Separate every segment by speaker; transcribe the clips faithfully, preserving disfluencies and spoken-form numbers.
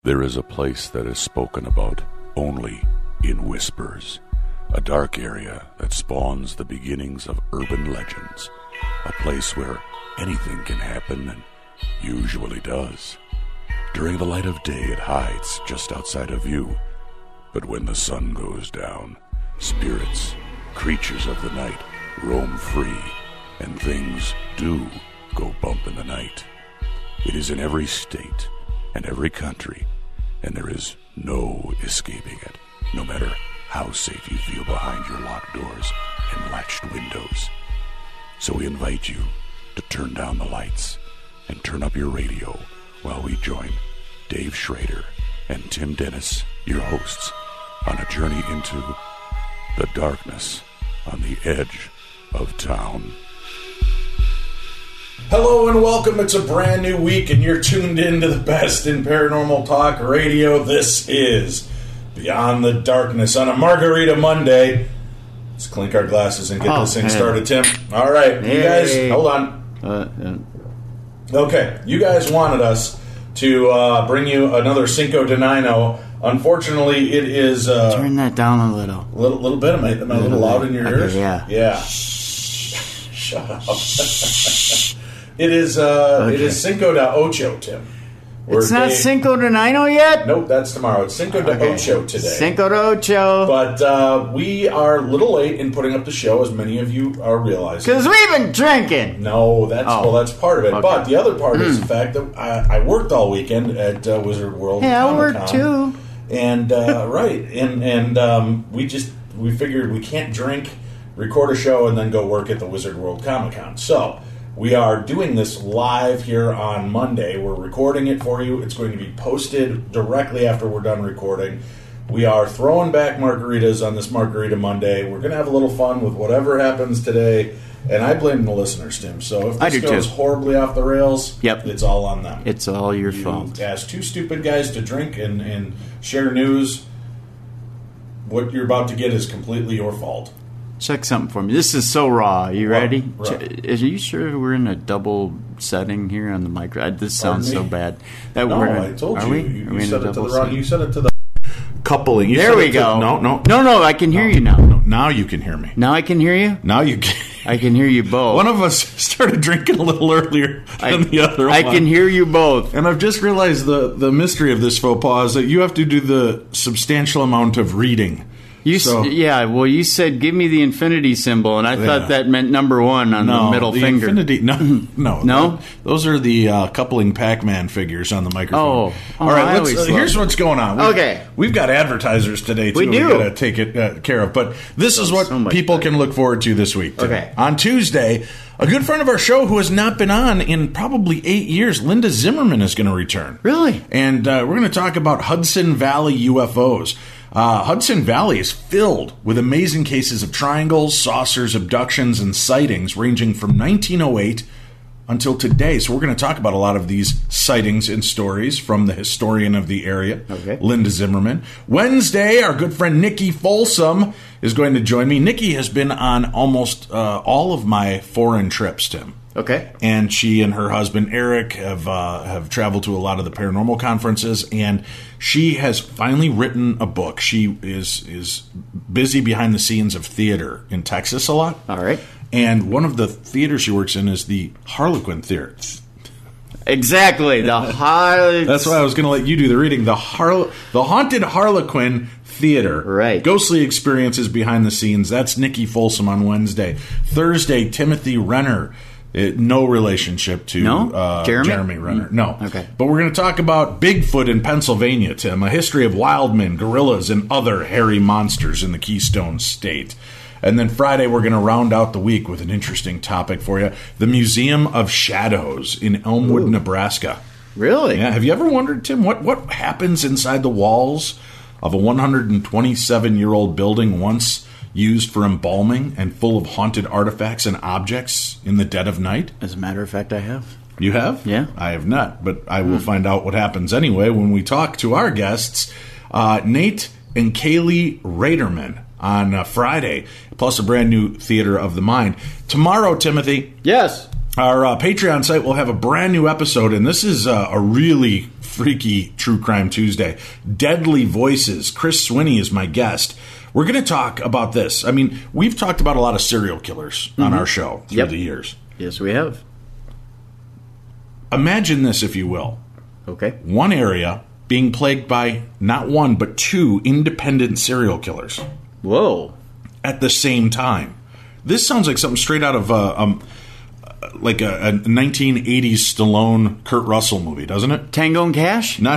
Speaker 1: There is a place that is spoken about only in whispers, a dark area that spawns the beginnings of urban legends, a place where anything can happen and usually does. During the light of day, it hides just outside of view, but when the sun goes down, spirits, creatures of the night, roam free, and things do go bump in the night. It is in every state and every country, and there is no escaping it, no matter how safe you feel behind your locked doors and latched windows. So we invite you to turn down the lights and turn up your radio while we join Dave Schrader and Tim Dennis, your hosts, on a journey into the darkness on the edge of town.
Speaker 2: Hello and welcome. It's a brand new week and you're tuned in to the best in paranormal talk radio. This is Beyond the Darkness on a Margarita Monday. Let's clink our glasses and get
Speaker 3: oh,
Speaker 2: this thing
Speaker 3: man.
Speaker 2: started, Tim. All right,
Speaker 3: hey.
Speaker 2: You guys, hold on.
Speaker 3: Uh, uh.
Speaker 2: Okay, you guys wanted us to uh, bring you another Cinco de Nino. Unfortunately, it is... Uh,
Speaker 3: Turn that down a little.
Speaker 2: A little, little bit. Am I, am I a little loud in your
Speaker 3: okay,
Speaker 2: ears?
Speaker 3: Yeah.
Speaker 2: Yeah. Shut up. It is uh,
Speaker 3: okay.
Speaker 2: It is Cinco de Ocho, Tim.
Speaker 3: It's not
Speaker 2: Dave,
Speaker 3: Cinco de Nino yet?
Speaker 2: Nope, that's tomorrow. It's Cinco de
Speaker 3: okay.
Speaker 2: Ocho today.
Speaker 3: Cinco de Ocho.
Speaker 2: But uh, we are a little late in putting up the show, as many of you are realizing.
Speaker 3: Because we've been drinking.
Speaker 2: No, that's
Speaker 3: oh.
Speaker 2: well, that's part of it.
Speaker 3: Okay.
Speaker 2: But the other part mm. is the
Speaker 3: Mm.
Speaker 2: fact that I, I worked all weekend at uh, Wizard World.
Speaker 3: Yeah, I
Speaker 2: Comic-Con,
Speaker 3: worked too.
Speaker 2: And uh, right, and and um, we just we figured we can't drink, record a show, and then go work at the Wizard World Comic Con. So we are doing this live here on Monday. We're recording it for you. It's going to be posted directly after we're done recording. We are throwing back margaritas on this Margarita Monday. We're going to have a little fun with whatever happens today. And I blame the listeners, Tim. So if this goes
Speaker 3: too.
Speaker 2: horribly off the rails,
Speaker 3: yep.
Speaker 2: it's all on them.
Speaker 3: It's all your
Speaker 2: you
Speaker 3: fault.
Speaker 2: Ask two stupid guys to drink and, and share news. What you're about to get is completely your fault.
Speaker 3: Check something for me. This is so raw. You
Speaker 2: Well,
Speaker 3: ready?
Speaker 2: right.
Speaker 3: Are you sure we're in a double setting here on the micro? This sounds so bad. That
Speaker 2: no,
Speaker 3: we're in,
Speaker 2: I told
Speaker 3: are
Speaker 2: you.
Speaker 3: We?
Speaker 2: You,
Speaker 3: Are
Speaker 2: you
Speaker 3: we in
Speaker 2: said
Speaker 3: a
Speaker 2: it to the
Speaker 3: double
Speaker 2: wrong.
Speaker 3: setting?
Speaker 2: You said it to the coupling. You
Speaker 3: There
Speaker 2: said
Speaker 3: we
Speaker 2: it to-
Speaker 3: go.
Speaker 2: No, no,
Speaker 3: no, no. I can hear
Speaker 2: no.
Speaker 3: you now.
Speaker 2: No, now you can hear me.
Speaker 3: Now I can hear you.
Speaker 2: Now you can.
Speaker 3: I can hear you both.
Speaker 2: One of us started drinking a little earlier than
Speaker 3: I,
Speaker 2: the other
Speaker 3: I
Speaker 2: one.
Speaker 3: can hear you both.
Speaker 2: And I've just realized the, the mystery of this faux pas is that you have to do the substantial amount of reading.
Speaker 3: You
Speaker 2: So-
Speaker 3: s- yeah, well, you said give me the infinity symbol, and I
Speaker 2: Yeah.
Speaker 3: thought that meant number one on
Speaker 2: No,
Speaker 3: the middle
Speaker 2: the
Speaker 3: finger.
Speaker 2: Infinity, no, no,
Speaker 3: No?
Speaker 2: Those are the uh, coupling Pac-Man figures on the microphone.
Speaker 3: Oh. Oh,
Speaker 2: all right.
Speaker 3: I
Speaker 2: Let's,
Speaker 3: always
Speaker 2: uh, here's
Speaker 3: loved
Speaker 2: what's going on. We've,
Speaker 3: Okay.
Speaker 2: we've got advertisers today too.
Speaker 3: We do.
Speaker 2: got to take it uh, care of. But this is what
Speaker 3: So much
Speaker 2: people
Speaker 3: better.
Speaker 2: can look forward to this week. Tim.
Speaker 3: Okay.
Speaker 2: On Tuesday, a good friend of our show who has not been on in probably eight years, Linda Zimmerman, is going to return.
Speaker 3: Really?
Speaker 2: And uh, we're going to talk about Hudson Valley U F Os. Uh, Hudson Valley is filled with amazing cases of triangles, saucers, abductions, and sightings ranging from nineteen oh eight until today. So we're going to talk about a lot of these sightings and stories from the historian of the area,
Speaker 3: Okay.
Speaker 2: Linda Zimmerman. Wednesday, our good friend Nikki Folsom is going to join me. Nikki has been on almost uh, all of my foreign trips, Tim.
Speaker 3: Okay.
Speaker 2: And she and her husband Eric have uh, have traveled to a lot of the paranormal conferences, and she has finally written a book. She is is busy behind the scenes of theater in Texas a lot.
Speaker 3: All right.
Speaker 2: And one of the theaters she works in is the Harlequin Theater.
Speaker 3: Exactly. The high.
Speaker 2: That's why I was going to let you do the reading. The Har- the Haunted Harlequin Theater.
Speaker 3: Right.
Speaker 2: Ghostly experiences behind the scenes. That's Nikki Folsom on Wednesday. Thursday, Timothy Renner. It, no relationship to
Speaker 3: No?
Speaker 2: uh,
Speaker 3: Jeremy?
Speaker 2: Jeremy Renner. No.
Speaker 3: Okay.
Speaker 2: But we're going to talk about Bigfoot in Pennsylvania, Tim. A history of wildmen, gorillas, and other hairy monsters in the Keystone State. And then Friday, we're going to round out the week with an interesting topic for you. The Museum of Shadows in Elmwood,
Speaker 3: Ooh.
Speaker 2: Nebraska.
Speaker 3: Really?
Speaker 2: Yeah. Have you ever wondered, Tim, what, what happens inside the walls of a one hundred twenty-seven-year-old building once used for embalming and full of haunted artifacts and objects in the dead of night?
Speaker 3: As a matter of fact, I have.
Speaker 2: You have?
Speaker 3: Yeah.
Speaker 2: I have not, but I will find out what happens anyway when we talk to our guests, uh, Nate and Kaylee Raderman, on uh, Friday, plus a brand new Theater of the Mind. Tomorrow, Timothy,
Speaker 3: Yes.
Speaker 2: our uh, Patreon site will have a brand new episode, and this is uh, a really freaky True Crime Tuesday. Deadly Voices. Chris Swinney is my guest. We're going to talk about this. I mean, we've talked about a lot of serial killers mm-hmm. on our show through
Speaker 3: yep.
Speaker 2: the years.
Speaker 3: Yes, we have.
Speaker 2: Imagine this, if you will.
Speaker 3: Okay.
Speaker 2: One area being plagued by not one, but two independent serial killers.
Speaker 3: Whoa.
Speaker 2: At the same time. This sounds like something straight out of uh, um, like a, a nineteen eighties Stallone, Kurt Russell movie, doesn't it?
Speaker 3: Tango and Cash?
Speaker 2: Not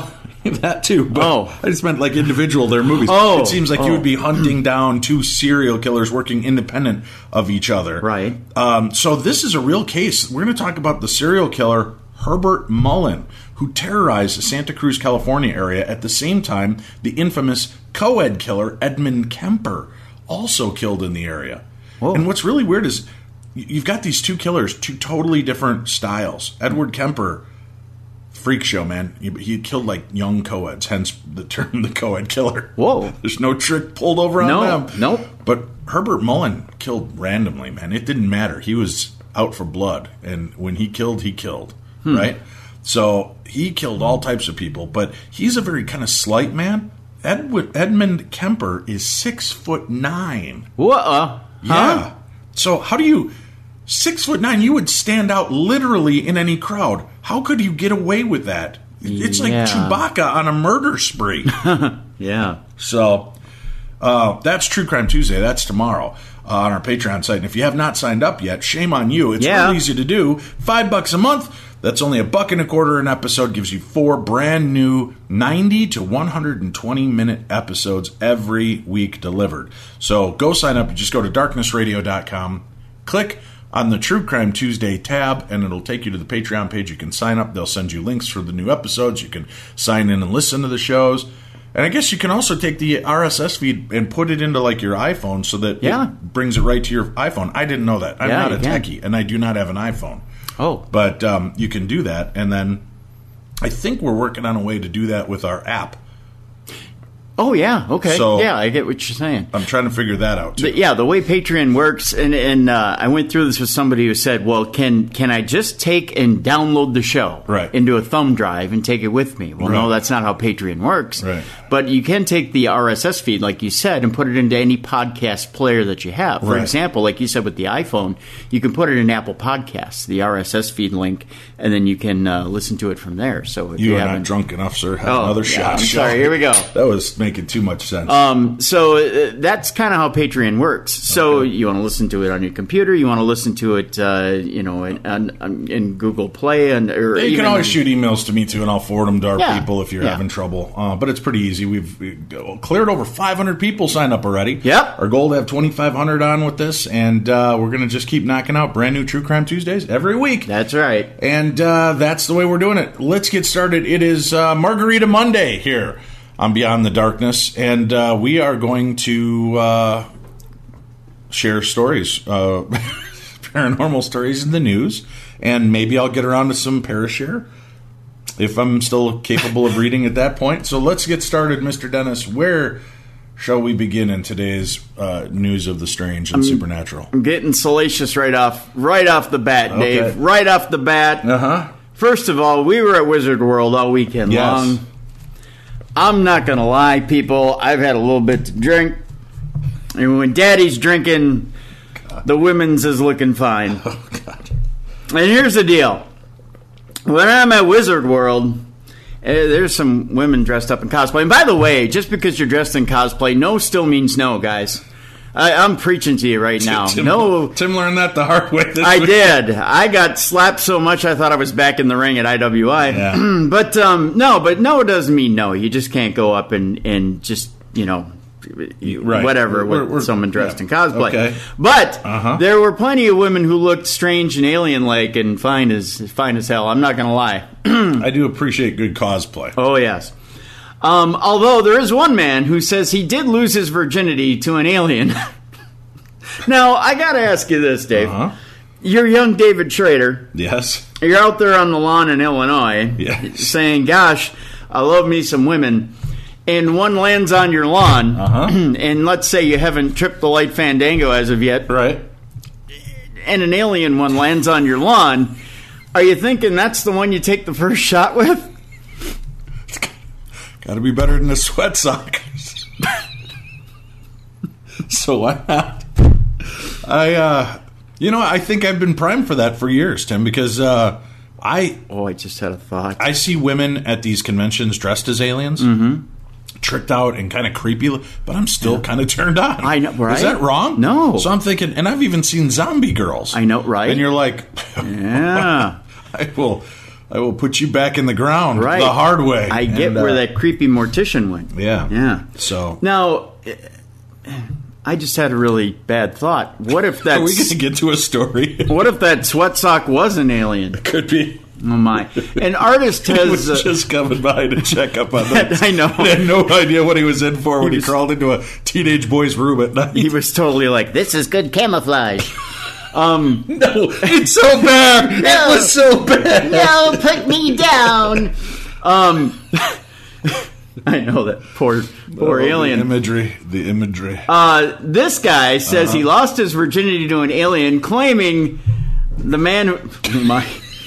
Speaker 2: that too, but
Speaker 3: oh.
Speaker 2: I just meant like individual their movies.
Speaker 3: Oh.
Speaker 2: It seems like
Speaker 3: oh.
Speaker 2: you would be hunting down two serial killers working independent of each other.
Speaker 3: Right.
Speaker 2: Um, so this is a real case. We're going to talk about the serial killer Herbert Mullen, who terrorized the Santa Cruz, California area. At the same time, the infamous co-ed killer Edmund Kemper also killed in the area.
Speaker 3: Whoa.
Speaker 2: And what's really weird is you've got these two killers, two totally different styles. Edward Kemper, freak show, man. He, he killed like young co-eds, hence the term the co-ed killer.
Speaker 3: Whoa.
Speaker 2: There's no trick pulled over on
Speaker 3: no,
Speaker 2: them.
Speaker 3: Nope.
Speaker 2: But Herbert Mullen killed randomly, man. It didn't matter. He was out for blood. And when he killed, he killed. Hmm. Right? So he killed all types of people. But he's a very kind of slight man. Edward, Edmund Kemper is six foot nine.
Speaker 3: What?
Speaker 2: Yeah.
Speaker 3: Huh?
Speaker 2: So how do you... Six foot nine, you would stand out literally in any crowd. How could you get away with that? It's like
Speaker 3: yeah.
Speaker 2: Chewbacca on a murder spree.
Speaker 3: Yeah.
Speaker 2: So uh, that's True Crime Tuesday. That's tomorrow uh, on our Patreon site. And if you have not signed up yet, shame on you. It's
Speaker 3: yeah.
Speaker 2: real easy to do. Five bucks a month. That's only a buck and a quarter an episode. Gives you four brand new ninety to one hundred twenty minute episodes every week delivered. So go sign up. You just go to darkness radio dot com. Click on the True Crime Tuesday tab, and it'll take you to the Patreon page. You can sign up. They'll send you links for the new episodes. You can sign in and listen to the shows. And I guess you can also take the R S S feed and put it into like your iPhone so that
Speaker 3: yeah.
Speaker 2: it brings it right to your iPhone. I didn't know that. I'm
Speaker 3: yeah,
Speaker 2: not a
Speaker 3: can.
Speaker 2: techie, and I do not have an iPhone.
Speaker 3: Oh.
Speaker 2: But um, you can do that, and then I think we're working on a way to do that with our app.
Speaker 3: Oh, yeah. Okay.
Speaker 2: So,
Speaker 3: yeah, I get what you're saying.
Speaker 2: I'm trying to figure that out, too.
Speaker 3: But yeah, the way Patreon works, and, and uh, I went through this with somebody who said, well, can can I just take and download the show
Speaker 2: right.
Speaker 3: into a thumb drive and take it with me? Well,
Speaker 2: right.
Speaker 3: no, that's not how Patreon works.
Speaker 2: Right.
Speaker 3: But you can take the R S S feed, like you said, and put it into any podcast player that you have. For
Speaker 2: right.
Speaker 3: example, like you said with the iPhone, you can put it in Apple Podcasts, the R S S feed link, and then you can uh, listen to it from there. So if
Speaker 2: you,
Speaker 3: you
Speaker 2: are
Speaker 3: haven't...
Speaker 2: not drunk enough, sir. Have
Speaker 3: oh,
Speaker 2: another
Speaker 3: yeah,
Speaker 2: shot.
Speaker 3: I'm sorry. Here we go.
Speaker 2: That was making too much sense.
Speaker 3: Um, so uh, that's kind of how Patreon works. So okay. you want to listen to it on your computer, you want to listen to it, uh, you know, in, in, in Google Play, and or
Speaker 2: yeah, you
Speaker 3: even,
Speaker 2: can always shoot emails to me too, and I'll forward them to our
Speaker 3: yeah,
Speaker 2: people if you're
Speaker 3: yeah.
Speaker 2: having trouble. Uh, but it's pretty easy. We've we cleared over five hundred people signed up already.
Speaker 3: Yep.
Speaker 2: Our goal to have twenty-five hundred on with this, and uh, we're going to just keep knocking out brand new True Crime Tuesdays every week.
Speaker 3: That's right.
Speaker 2: And uh, that's the way we're doing it. Let's get started. It is uh, Margarita Monday here on Beyond the Darkness, and uh, we are going to uh, share stories, uh, paranormal stories in the news, and maybe I'll get around to some Parashare if I'm still capable of reading at that point. So let's get started, Mister Dennis. Where shall we begin in today's uh, news of the strange and
Speaker 3: I'm,
Speaker 2: supernatural?
Speaker 3: I'm getting salacious right off, right off the bat,
Speaker 2: Okay.
Speaker 3: Dave. Right off the bat.
Speaker 2: Uh huh.
Speaker 3: First of all, we were at Wizard World all weekend
Speaker 2: Yes.
Speaker 3: long. I'm not going to lie, people. I've had a little bit to drink. And when Daddy's drinking, God. The women's is looking fine.
Speaker 2: Oh, God.
Speaker 3: And here's the deal. When I'm at Wizard World, eh, there's some women dressed up in cosplay. And by the way, just because you're dressed in cosplay, no still means no, guys. I, I'm preaching to you right now.
Speaker 2: Tim,
Speaker 3: no,
Speaker 2: Tim learned that the hard way. This
Speaker 3: I
Speaker 2: week.
Speaker 3: did. I got slapped so much I thought I was back in the ring at I W I.
Speaker 2: Yeah.
Speaker 3: but um, no, but no doesn't mean no. You just can't go up and, and just, you know,
Speaker 2: right.
Speaker 3: whatever
Speaker 2: We're,
Speaker 3: with
Speaker 2: we're,
Speaker 3: someone dressed
Speaker 2: yeah.
Speaker 3: in cosplay.
Speaker 2: Okay.
Speaker 3: But
Speaker 2: uh-huh.
Speaker 3: there were plenty of women who looked strange and alien-like and fine as fine as hell. I'm not going to lie.
Speaker 2: I do appreciate good cosplay.
Speaker 3: Oh, yes. Um, although there is one man who says he did lose his virginity to an alien. Now, I got to ask you this, Dave.
Speaker 2: Uh-huh.
Speaker 3: You're young David Schrader.
Speaker 2: Yes.
Speaker 3: You're out there on the lawn in Illinois
Speaker 2: yes.
Speaker 3: saying, gosh, I love me some women. And one lands on your lawn,
Speaker 2: uh-huh.
Speaker 3: and let's say you haven't tripped the light fandango as of yet.
Speaker 2: Right.
Speaker 3: And an alien one lands on your lawn. Are you thinking that's the one you take the first shot with?
Speaker 4: Got to be better than a sweat sock. So why not? I, uh, you know, I think I've been primed for that for years, Tim, because uh, I...
Speaker 3: Oh, I just had a thought.
Speaker 4: I see women at these conventions dressed as aliens, mm-hmm. tricked out and kind of creepy, but I'm still yeah. kind of turned on.
Speaker 3: I know, right?
Speaker 4: Is that wrong?
Speaker 3: No.
Speaker 4: So I'm thinking, and I've even seen zombie girls.
Speaker 3: I know, right?
Speaker 4: And you're like,
Speaker 3: yeah.
Speaker 4: I will... I will put you back in the ground
Speaker 3: right.
Speaker 4: the hard way.
Speaker 3: I get
Speaker 4: and, uh,
Speaker 3: where that creepy mortician went.
Speaker 4: Yeah.
Speaker 3: Yeah.
Speaker 4: So
Speaker 3: now, I just had a really bad thought. What if that's...
Speaker 4: Are we going to get to a story?
Speaker 3: What if that sweat sock was an alien?
Speaker 4: It could be.
Speaker 3: Oh, my. An artist has...
Speaker 4: He was uh, just coming by to check up on that.
Speaker 3: I know.
Speaker 4: He had no idea what he was in for when
Speaker 3: he,
Speaker 4: he
Speaker 3: was,
Speaker 4: crawled into a teenage boy's room at night.
Speaker 3: He was totally like, this is good camouflage. Um,
Speaker 4: no, it's so bad.
Speaker 3: No,
Speaker 4: it was so bad.
Speaker 3: No, put me down. Um, I know that poor, poor
Speaker 4: oh,
Speaker 3: alien.
Speaker 4: The imagery, the imagery.
Speaker 3: Uh, this guy says
Speaker 4: uh-huh.
Speaker 3: he lost his virginity to an alien, claiming the man who... My,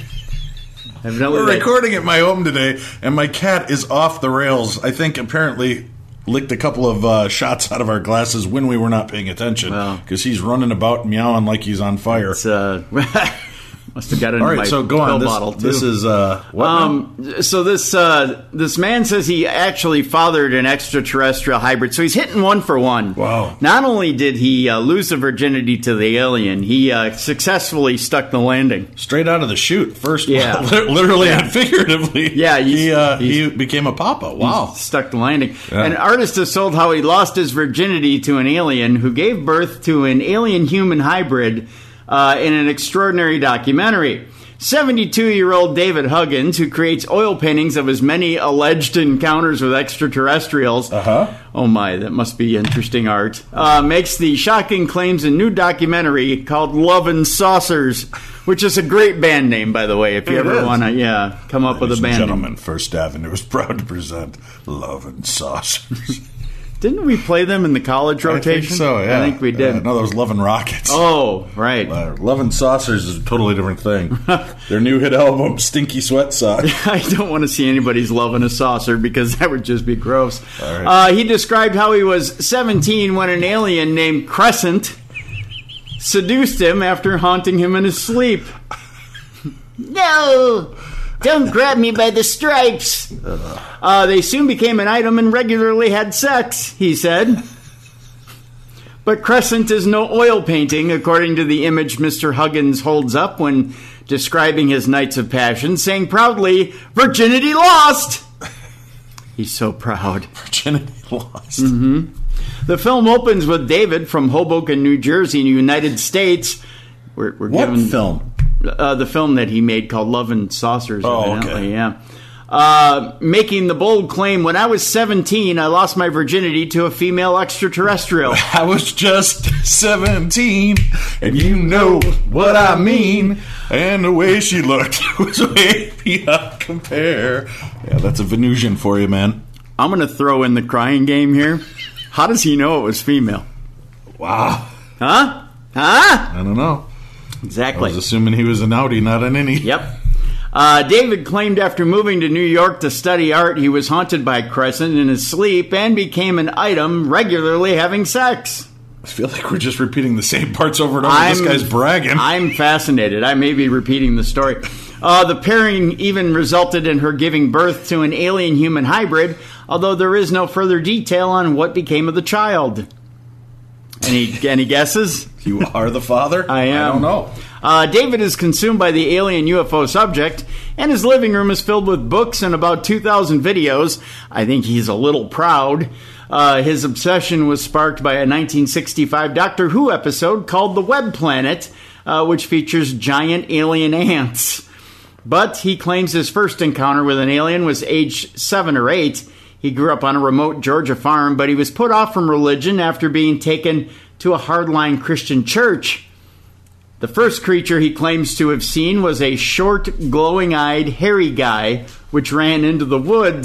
Speaker 4: We're recording at my home today, and my cat is off the rails. I think apparently... licked a couple of uh, shots out of our glasses when we were not paying attention because well, he's running about meowing like he's on fire.
Speaker 3: Uh, must have got into
Speaker 4: All right,
Speaker 3: my
Speaker 4: so go
Speaker 3: pill
Speaker 4: on. This,
Speaker 3: bottle too.
Speaker 4: This is uh, what
Speaker 3: um, so this uh, this man says he actually fathered an extraterrestrial hybrid. So he's hitting one for one.
Speaker 4: Wow!
Speaker 3: Not only did he uh, lose the virginity to the alien, he uh, successfully stuck the landing
Speaker 4: straight out of the chute. First,
Speaker 3: yeah,
Speaker 4: literally
Speaker 3: yeah.
Speaker 4: and figuratively.
Speaker 3: Yeah,
Speaker 4: he uh, he became a papa. Wow!
Speaker 3: Stuck the landing.
Speaker 4: Yeah.
Speaker 3: An artist has told how he lost his virginity to an alien who gave birth to an alien-human hybrid uh, in an extraordinary documentary. seventy-two-year-old David Huggins, who creates oil paintings of his many alleged encounters with extraterrestrials,
Speaker 4: uh-huh.
Speaker 3: oh my, that must be interesting art, uh, makes the shocking claims in a new documentary called Love and Saucers, which is a great band name, by the way, if you
Speaker 4: it
Speaker 3: ever
Speaker 4: is.
Speaker 3: want to yeah, come up
Speaker 4: Ladies
Speaker 3: with a band
Speaker 4: and gentlemen,
Speaker 3: name.
Speaker 4: First Avenue is proud to present Love and Saucers.
Speaker 3: Didn't we play them in the college rotation?
Speaker 4: I think so, yeah.
Speaker 3: I think we did.
Speaker 4: Uh, no, that was Love and Rockets.
Speaker 3: Oh, right.
Speaker 4: Uh, Love and Saucers is a totally different thing. Their new hit album, Stinky Sweat Sock.
Speaker 3: I don't want to see anybody's loving a saucer because that would just be gross.
Speaker 4: All right.
Speaker 3: Uh, he described how he was seventeen when an alien named Crescent seduced him after haunting him in his sleep. No! Don't grab me by the stripes. Uh, they soon became an item and regularly had sex, he said. But Crescent is no oil painting, according to the image Mister Huggins holds up when describing his nights of passion, saying proudly, virginity lost! He's so proud.
Speaker 4: Virginity lost.
Speaker 3: Mm-hmm. The film opens with David from Hoboken, New Jersey, in the United States. We're, we're
Speaker 4: what
Speaker 3: given,
Speaker 4: film?
Speaker 3: Uh, the film that he made called Love and Saucers,
Speaker 4: oh,
Speaker 3: evidently,
Speaker 4: okay.
Speaker 3: yeah. Uh, making the bold claim, when I was seventeen, I lost my virginity to a female extraterrestrial.
Speaker 4: I was just seventeen, and you know what I mean. And the way she looked was way beyond compare. Yeah, that's a Venusian for you, man.
Speaker 3: I'm going to throw in the crying game here. How does he know it was female?
Speaker 4: Wow.
Speaker 3: Huh? Huh?
Speaker 4: I don't know.
Speaker 3: Exactly.
Speaker 4: I was assuming he was an outie, not an innie.
Speaker 3: Yep. Uh, David claimed after moving to New York to study art, he was haunted by Crescent in his sleep and became an item regularly having sex.
Speaker 4: I feel like we're just repeating the same parts over and over.
Speaker 3: I'm,
Speaker 4: this guy's bragging.
Speaker 3: I'm fascinated. I may be repeating the story. Uh, the pairing even resulted in her giving birth to an alien-human hybrid, although there is no further detail on what became of the child. Any, any guesses?
Speaker 4: You are the father?
Speaker 3: I am.
Speaker 4: I don't know.
Speaker 3: Uh, David is consumed by the alien U F O subject, and his living room is filled with books and about two thousand videos. I think he's a little proud. Uh, his obsession was sparked by a nineteen sixty-five Doctor Who episode called The Web Planet, uh, which features giant alien ants. But he claims his first encounter with an alien was age seven or eight. He grew up on a remote Georgia farm, but he was put off from religion after being taken to a hardline Christian church. The first creature he claims to have seen was a short, glowing-eyed, hairy guy which ran into the woods.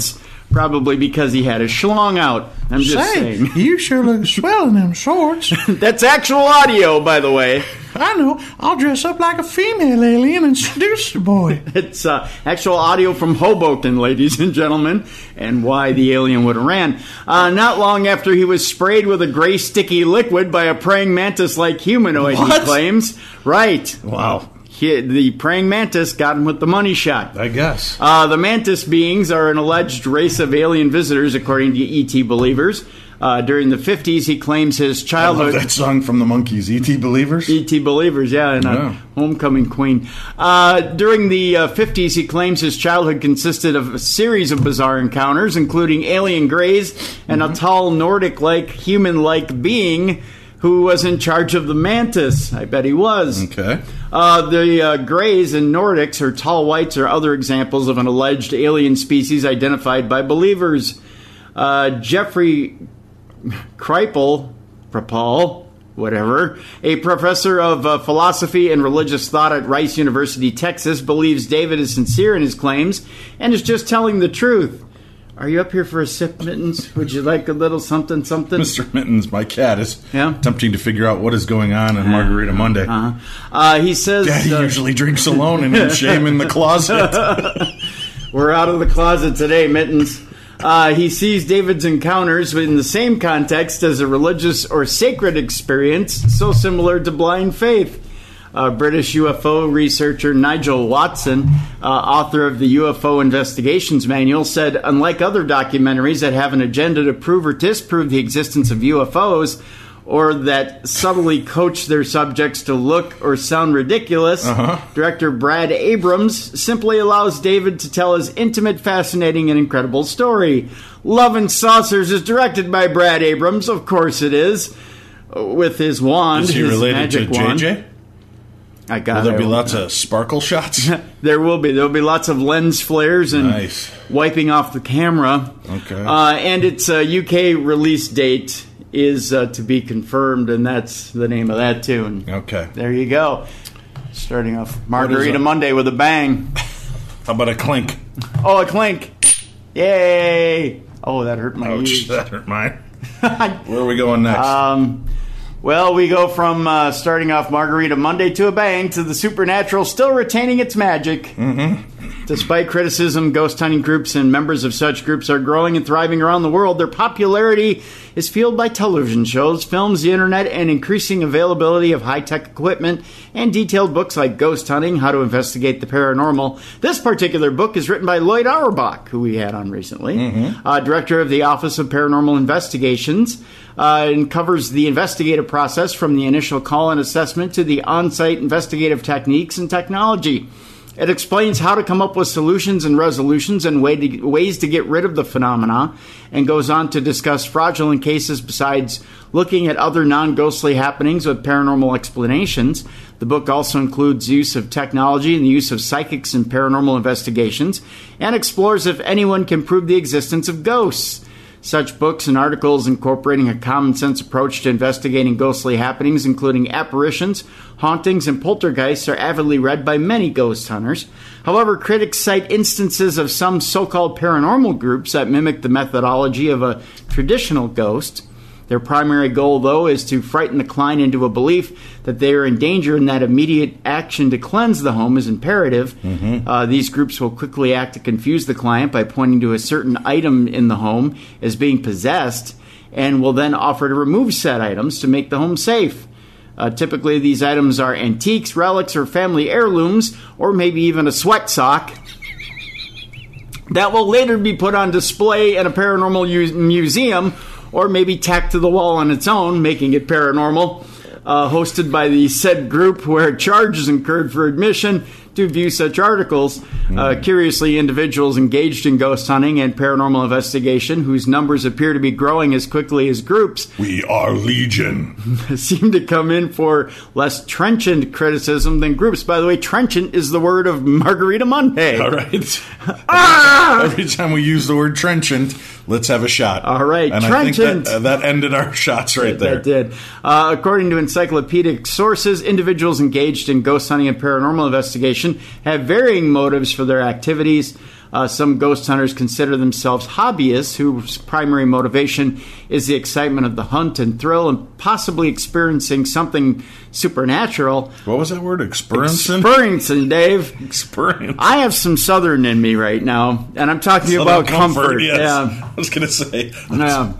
Speaker 3: Probably because he had a schlong out. I'm just
Speaker 4: Say,
Speaker 3: saying.
Speaker 4: You sure look swell in them shorts.
Speaker 3: That's actual audio, by the way.
Speaker 4: I know. I'll dress up like a female alien and seduce the boy.
Speaker 3: It's uh, actual audio from Hoboken, ladies and gentlemen, and why the alien would have ran. Uh, not long after he was sprayed with a gray sticky liquid by a praying mantis-like humanoid,
Speaker 4: What?
Speaker 3: he claims. Right.
Speaker 4: Wow.
Speaker 3: He, the praying mantis got him with the money shot.
Speaker 4: I guess.
Speaker 3: Uh, the mantis beings are an alleged race of alien visitors, according to E T believers. Uh, during the fifties, he claims his childhood...
Speaker 4: I love that song from the Monkees, E T Believers.
Speaker 3: E T Believers, yeah, and
Speaker 4: Yeah.
Speaker 3: a Homecoming Queen. Uh, during the uh, fifties, he claims his childhood consisted of a series of bizarre encounters, including alien greys and
Speaker 4: Mm-hmm.
Speaker 3: a tall Nordic-like, human-like being who was in charge of the mantis. I bet he was.
Speaker 4: Okay.
Speaker 3: Uh, the uh, Greys and Nordics, or tall whites, are other examples of an alleged alien species identified by believers. Uh, Jeffrey Kripal, Kripal, whatever, a professor of uh, philosophy and religious thought at Rice University, Texas, believes David is sincere in his claims and is just telling the truth. Are you up here for a sip, Mittens? Would you like a little something, something?
Speaker 4: Mister Mittens, my cat, is
Speaker 3: Yeah?
Speaker 4: attempting to figure out what is going on in Margarita Monday.
Speaker 3: Uh-huh. Uh, he says...
Speaker 4: Daddy
Speaker 3: uh,
Speaker 4: usually drinks alone and in shame in the closet.
Speaker 3: We're out of the closet today, Mittens. Uh, he sees David's encounters in the same context as a religious or sacred experience, so similar to blind faith. Uh, British U F O researcher Nigel Watson, uh, author of the U F O Investigations Manual, said, unlike other documentaries that have an agenda to prove or disprove the existence of U F Os, or that subtly coach their subjects to look or sound ridiculous,
Speaker 4: Uh-huh.
Speaker 3: director Brad Abrams simply allows David to tell his intimate, fascinating, and incredible story. Love and Saucers is directed by Brad Abrams, of course it is, with his wand,
Speaker 4: Is he
Speaker 3: his
Speaker 4: related to
Speaker 3: magic
Speaker 4: J
Speaker 3: wand.
Speaker 4: J?
Speaker 3: I got
Speaker 4: Will there
Speaker 3: it.
Speaker 4: be lots of sparkle shots?
Speaker 3: There will be. There will be lots of lens flares and
Speaker 4: Nice.
Speaker 3: wiping off the camera.
Speaker 4: Okay.
Speaker 3: Uh, and its uh, U K release date is uh, to be confirmed, and that's the name of that tune.
Speaker 4: Okay.
Speaker 3: There you go. Starting off Margarita
Speaker 4: it?
Speaker 3: Monday with a bang.
Speaker 4: How about a clink?
Speaker 3: Oh, a clink. Yay. Oh, that hurt my
Speaker 4: Ouch,
Speaker 3: ears.
Speaker 4: that hurt mine. Where are we going next?
Speaker 3: Um, well, we go from uh, starting off Margarita Monday to a bang to the supernatural still retaining its magic. Mm-hmm. Despite criticism, ghost hunting groups and members of such groups are growing and thriving around the world. Their popularity is fueled by television shows, films, the internet, and increasing availability of high-tech equipment and detailed books like Ghost Hunting, How to Investigate the Paranormal. This particular book is written by Lloyd Auerbach, who we had on recently, mm-hmm. uh, director of the Office of Paranormal Investigations, uh, and covers the investigative process from the initial call and assessment to the on-site investigative techniques and technology. It explains how to come up with solutions and resolutions and way to, ways to get rid of the phenomena, and goes on to discuss fraudulent cases besides looking at other non-ghostly happenings with paranormal explanations. The book also includes use of technology and the use of psychics in paranormal investigations, and explores if anyone can prove the existence of ghosts. Such books and articles incorporating a common-sense approach to investigating ghostly happenings, including apparitions, hauntings, and poltergeists, are avidly read by many ghost hunters. However, critics cite instances of some so-called paranormal groups that mimic the methodology of a traditional ghost. Their primary goal, though, is to frighten the client into a belief that they are in danger and that immediate action to cleanse the home is imperative. Mm-hmm. Uh, these groups will quickly act to confuse the client by pointing to a certain item in the home as being possessed, and will then offer to remove said items to make the home safe. Uh, typically, these items are antiques, relics, or family heirlooms, or maybe even a sweat sock that will later be put on display in a paranormal u- museum, or maybe tacked to the wall on its own, making it paranormal. Uh, hosted by the said group, where a charge is incurred for admission to view such articles. Mm. Uh, curiously, individuals engaged in ghost hunting and paranormal investigation, whose numbers appear to be growing as quickly as groups,
Speaker 4: we are legion,
Speaker 3: seem to come in for less trenchant criticism than groups. By the way, trenchant is the word of Margarita Monday.
Speaker 4: All right. ah! Every time we use the word trenchant, let's have a shot.
Speaker 3: All right,
Speaker 4: and
Speaker 3: trenchant.
Speaker 4: I think that, uh, that ended our shots right there.
Speaker 3: That did. Uh, according to encyclopedic sources, individuals engaged in ghost hunting and paranormal investigation have varying motives for their activities. Uh, some ghost hunters consider themselves hobbyists whose primary motivation is the excitement of the hunt and thrill and possibly experiencing something supernatural.
Speaker 4: What was that word? Experiencing?
Speaker 3: Experiencing, Dave.
Speaker 4: Experiencing.
Speaker 3: I have some Southern in me right now, and I'm talking to you about comfort. comfort.
Speaker 4: Yes.
Speaker 3: Yeah.
Speaker 4: I was going to say.
Speaker 3: Yeah.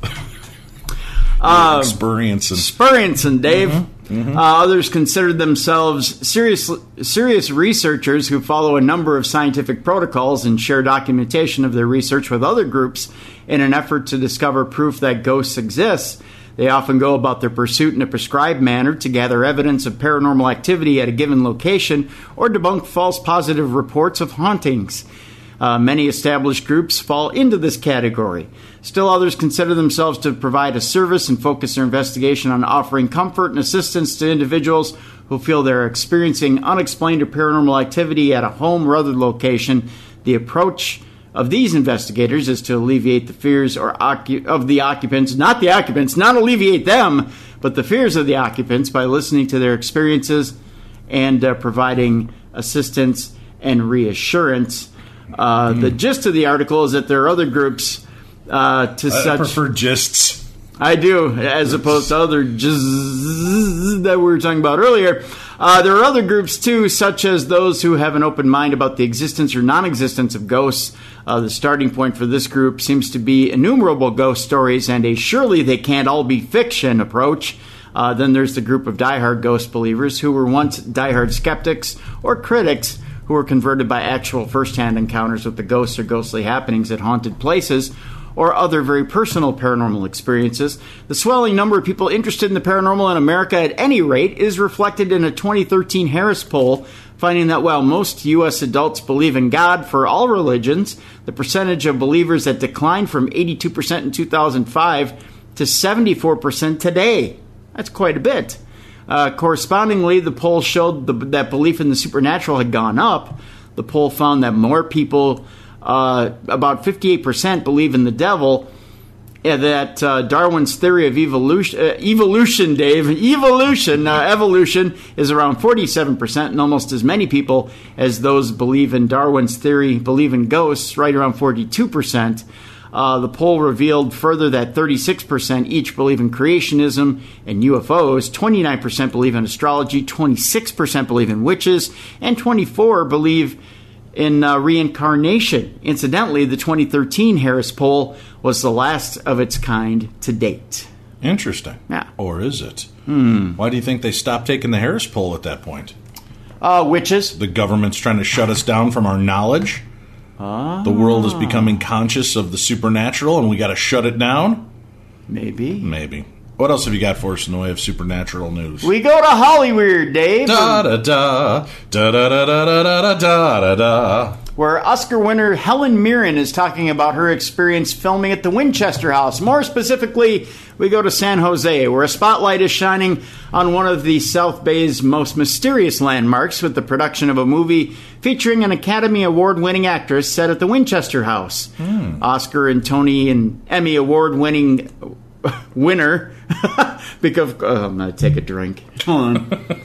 Speaker 3: Uh,
Speaker 4: experiencing.
Speaker 3: Experiencing, Dave.
Speaker 4: Mm-hmm. Mm-hmm.
Speaker 3: Uh, others consider themselves serious, serious researchers who follow a number of scientific protocols and share documentation of their research with other groups in an effort to discover proof that ghosts exist. They often go about their pursuit in a prescribed manner to gather evidence of paranormal activity at a given location or debunk false positive reports of hauntings. Uh, many established groups fall into this category. Still others consider themselves to provide a service and focus their investigation on offering comfort and assistance to individuals who feel they're experiencing unexplained or paranormal activity at a home or other location. The approach of these investigators is to alleviate the fears or occu- of the occupants, not the occupants, not alleviate them, but the fears of the occupants by listening to their experiences and uh, providing assistance and reassurance. Uh, mm. The gist of the article is that there are other groups uh, to
Speaker 4: I
Speaker 3: such...
Speaker 4: I prefer gists.
Speaker 3: I do, as opposed to other gists that we were talking about earlier. Uh, there are other groups, too, such as those who have an open mind about the existence or non-existence of ghosts. Uh, the starting point for this group seems to be innumerable ghost stories and a surely they can't all be fiction approach. Uh, then there's the group of diehard ghost believers who were once diehard skeptics or critics who were converted by actual first-hand encounters with the ghosts or ghostly happenings at haunted places or other very personal paranormal experiences. The swelling number of people interested in the paranormal in America at any rate is reflected in a twenty thirteen Harris poll, finding that while most U S adults believe in God for all religions, the percentage of believers that declined from eighty-two percent in two thousand five to seventy-four percent today. That's quite a bit. Uh, correspondingly, the poll showed the, that belief in the supernatural had gone up. The poll found that more people, uh, about fifty-eight percent, believe in the devil, and that uh, Darwin's theory of evolution, uh, evolution, Dave, evolution, uh, evolution is around forty-seven percent, and almost as many people as those believe in Darwin's theory believe in ghosts, right around forty-two percent. Uh, the poll revealed further that thirty-six percent each believe in creationism and U F Os, twenty-nine percent believe in astrology, twenty-six percent believe in witches, and twenty-four percent believe in uh, reincarnation. Incidentally, the twenty thirteen Harris poll was the last of its kind to date.
Speaker 4: Interesting.
Speaker 3: Yeah.
Speaker 4: Or is it?
Speaker 3: Hmm.
Speaker 4: Why do you think they stopped taking the Harris poll at that point?
Speaker 3: Uh, witches.
Speaker 4: The government's trying to shut us down from our knowledge?
Speaker 3: Ah.
Speaker 4: The world is becoming conscious of the supernatural, and we got to shut it down?
Speaker 3: Maybe.
Speaker 4: Maybe. What else have you got for us in the way of supernatural news?
Speaker 3: We go to Hollywood, Dave.
Speaker 4: Da da da da da da da da da da da.
Speaker 3: Where Oscar winner Helen Mirren is talking about her experience filming at the Winchester House. More specifically, we go to San Jose, where a spotlight is shining on one of the South Bay's most mysterious landmarks with the production of a movie featuring an Academy Award-winning actress set at the Winchester House. Hmm. Oscar and Tony and Emmy Award-winning winner, because oh, I'm going to take a drink. Hold on.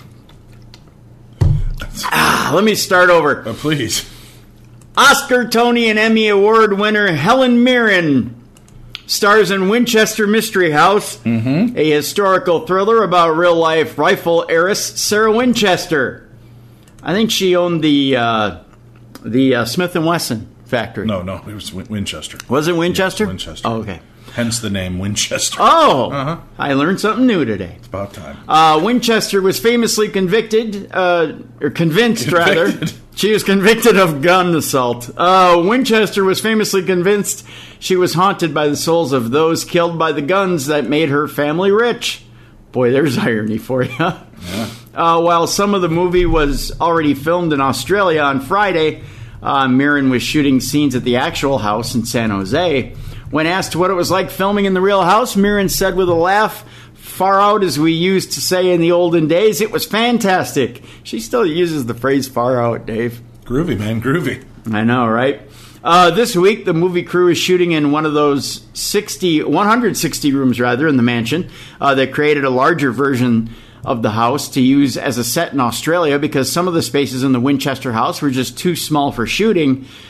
Speaker 3: ah, let me start over.
Speaker 4: Uh, please.
Speaker 3: Oscar, Tony, and Emmy Award winner Helen Mirren stars in Winchester Mystery House, mm-hmm. a historical thriller about real-life rifle heiress Sarah Winchester. I think she owned the uh, the uh, Smith and Wesson factory.
Speaker 4: No, no, it was Win- Winchester.
Speaker 3: Was it Winchester?
Speaker 4: Yes, Winchester.
Speaker 3: Oh, okay.
Speaker 4: Hence the name Winchester.
Speaker 3: Oh,
Speaker 4: uh-huh.
Speaker 3: I learned something new today.
Speaker 4: It's about time.
Speaker 3: Uh, Winchester was famously convicted, uh, or convinced, convicted. rather. She was convicted of gun assault. Uh, Winchester was famously convinced she was haunted by the souls of those killed by the guns that made her family rich. Boy, there's irony for you. Yeah. Uh, while some of the movie was already filmed in Australia on Friday, uh, Mirren was shooting scenes at the actual house in San Jose. When asked what it was like filming in the real house, Mirren said with a laugh, far out as we used to say in the olden days, it was fantastic. She still uses the phrase far out, Dave.
Speaker 4: Groovy, man, groovy.
Speaker 3: I know, right? Uh, this week, the movie crew is shooting in one of those sixty, one hundred sixty rooms, rather, in the mansion. Uh, they created a larger version of the house to use as a set in Australia because some of the spaces in the Winchester house were just too small for shooting.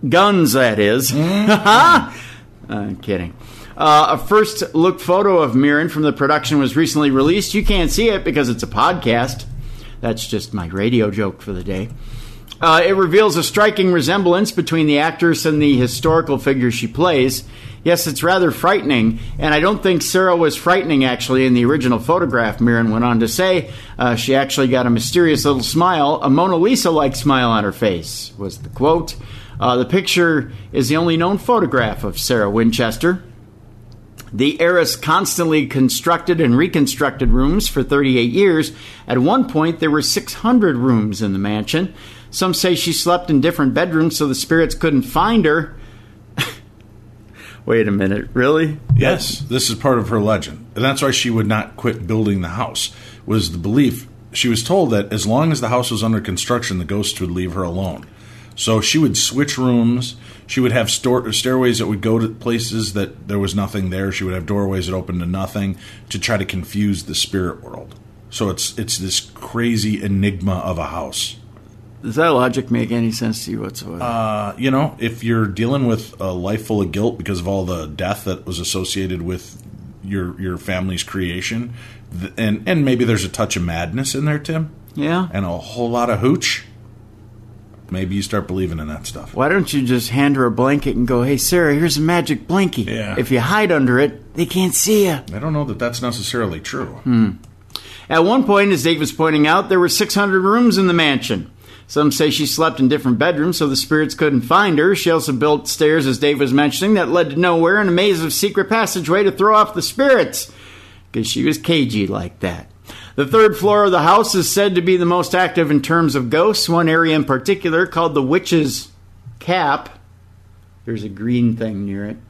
Speaker 3: Guns, that is. Mm-hmm. I'm kidding. Uh, a first look photo of Mirren from the production was recently released. You can't see it because it's a podcast. That's just my radio joke for the day. Uh, it reveals a striking resemblance between the actress and the historical figure she plays. Yes, it's rather frightening, and I don't think Sarah was frightening, actually, in the original photograph, Mirren went on to say. Uh, she actually got a mysterious little smile, a Mona Lisa-like smile on her face, was the quote. Uh, the picture is the only known photograph of Sarah Winchester. The heiress constantly constructed and reconstructed rooms for thirty-eight years. At one point, there were six hundred rooms in the mansion. Some say she slept in different bedrooms so the spirits couldn't find her. Wait a minute, really?
Speaker 4: Yes, this is part of her legend. And that's why she would not quit building the house, was the belief. She was told that as long as the house was under construction, the ghosts would leave her alone. So she would switch rooms. She would have store- stairways that would go to places that there was nothing there. She would have doorways that opened to nothing to try to confuse the spirit world. So it's it's this crazy enigma of a house.
Speaker 3: Does that logic make any sense to you whatsoever?
Speaker 4: Uh, you know, if you're dealing with a life full of guilt because of all the death that was associated with your your family's creation, th- and, and maybe there's a touch of madness in there, Tim.
Speaker 3: Yeah.
Speaker 4: And a whole lot of hooch, maybe you start believing in that stuff.
Speaker 3: Why don't you just hand her a blanket and go, hey, Sarah, here's a magic blankie.
Speaker 4: Yeah.
Speaker 3: If you hide under it, they can't see you.
Speaker 4: I don't know that that's necessarily true.
Speaker 3: Hmm. At one point, as Dave was pointing out, there were six hundred rooms in the mansion. Some say she slept in different bedrooms so the spirits couldn't find her. She also built stairs, as Dave was mentioning, that led to nowhere and a maze of secret passageway to throw off the spirits. Because she was cagey like that. The third floor of the house is said to be the most active in terms of ghosts. One area in particular, called the Witch's Cap, there's a green thing near it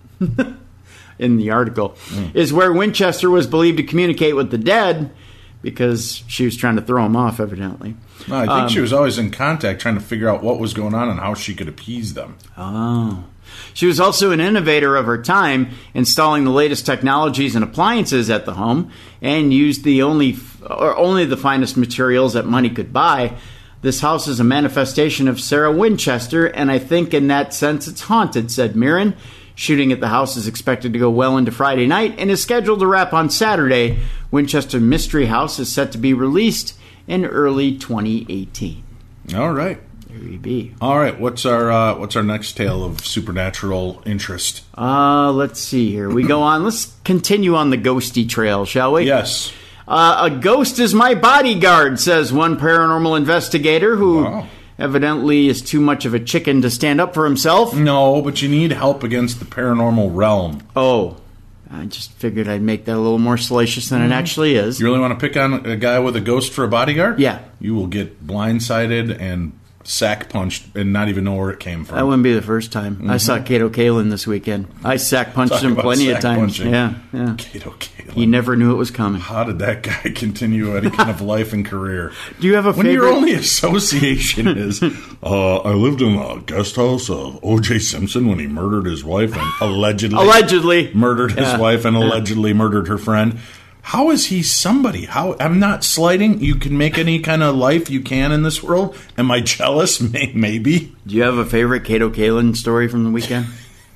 Speaker 3: in the article, mm. is where Winchester was believed to communicate with the dead because she was trying to throw them off, evidently.
Speaker 4: No, I think um, she was always in contact trying to figure out what was going on and how she could appease them.
Speaker 3: Oh. She was also an innovator of her time, installing the latest technologies and appliances at the home, and used the only or only the finest materials that money could buy. This house is a manifestation of Sarah Winchester, and I think in that sense it's haunted, said Mirren. Shooting at the house is expected to go well into Friday night and is scheduled to wrap on Saturday. Winchester Mystery House is set to be released in early twenty eighteen.
Speaker 4: All right.
Speaker 3: There you be.
Speaker 4: All right. What's our uh, what's our next tale of supernatural interest?
Speaker 3: Uh, let's see here. We go on. Let's continue on the ghosty trail, shall we?
Speaker 4: Yes.
Speaker 3: Uh, a ghost is my bodyguard, says one paranormal investigator who wow. evidently is too much of a chicken to stand up for himself.
Speaker 4: No, but you need help against the paranormal realm.
Speaker 3: Oh. I just figured I'd make that a little more salacious than mm-hmm. it actually is.
Speaker 4: You really want to pick on a guy with a ghost for a bodyguard?
Speaker 3: Yeah.
Speaker 4: You will get blindsided and sack punched and not even know where it came from.
Speaker 3: That wouldn't be the first time. Mm-hmm. I saw Kato Kalin this weekend. I sack punched him plenty of times. Punching. Yeah, yeah.
Speaker 4: Kato Kalin.
Speaker 3: He never knew it was coming.
Speaker 4: How did that guy continue any kind of life and career?
Speaker 3: Do you have a
Speaker 4: when
Speaker 3: favorite?
Speaker 4: When your only association is, uh, I lived in a guest house of O J Simpson when he murdered his wife and allegedly
Speaker 3: allegedly
Speaker 4: murdered his
Speaker 3: yeah.
Speaker 4: wife and allegedly yeah. murdered her friend. How is he somebody? How I'm not slighting. You can make any kind of life you can in this world. Am I jealous? May, maybe.
Speaker 3: Do you have a favorite Kato Kalin story from the weekend?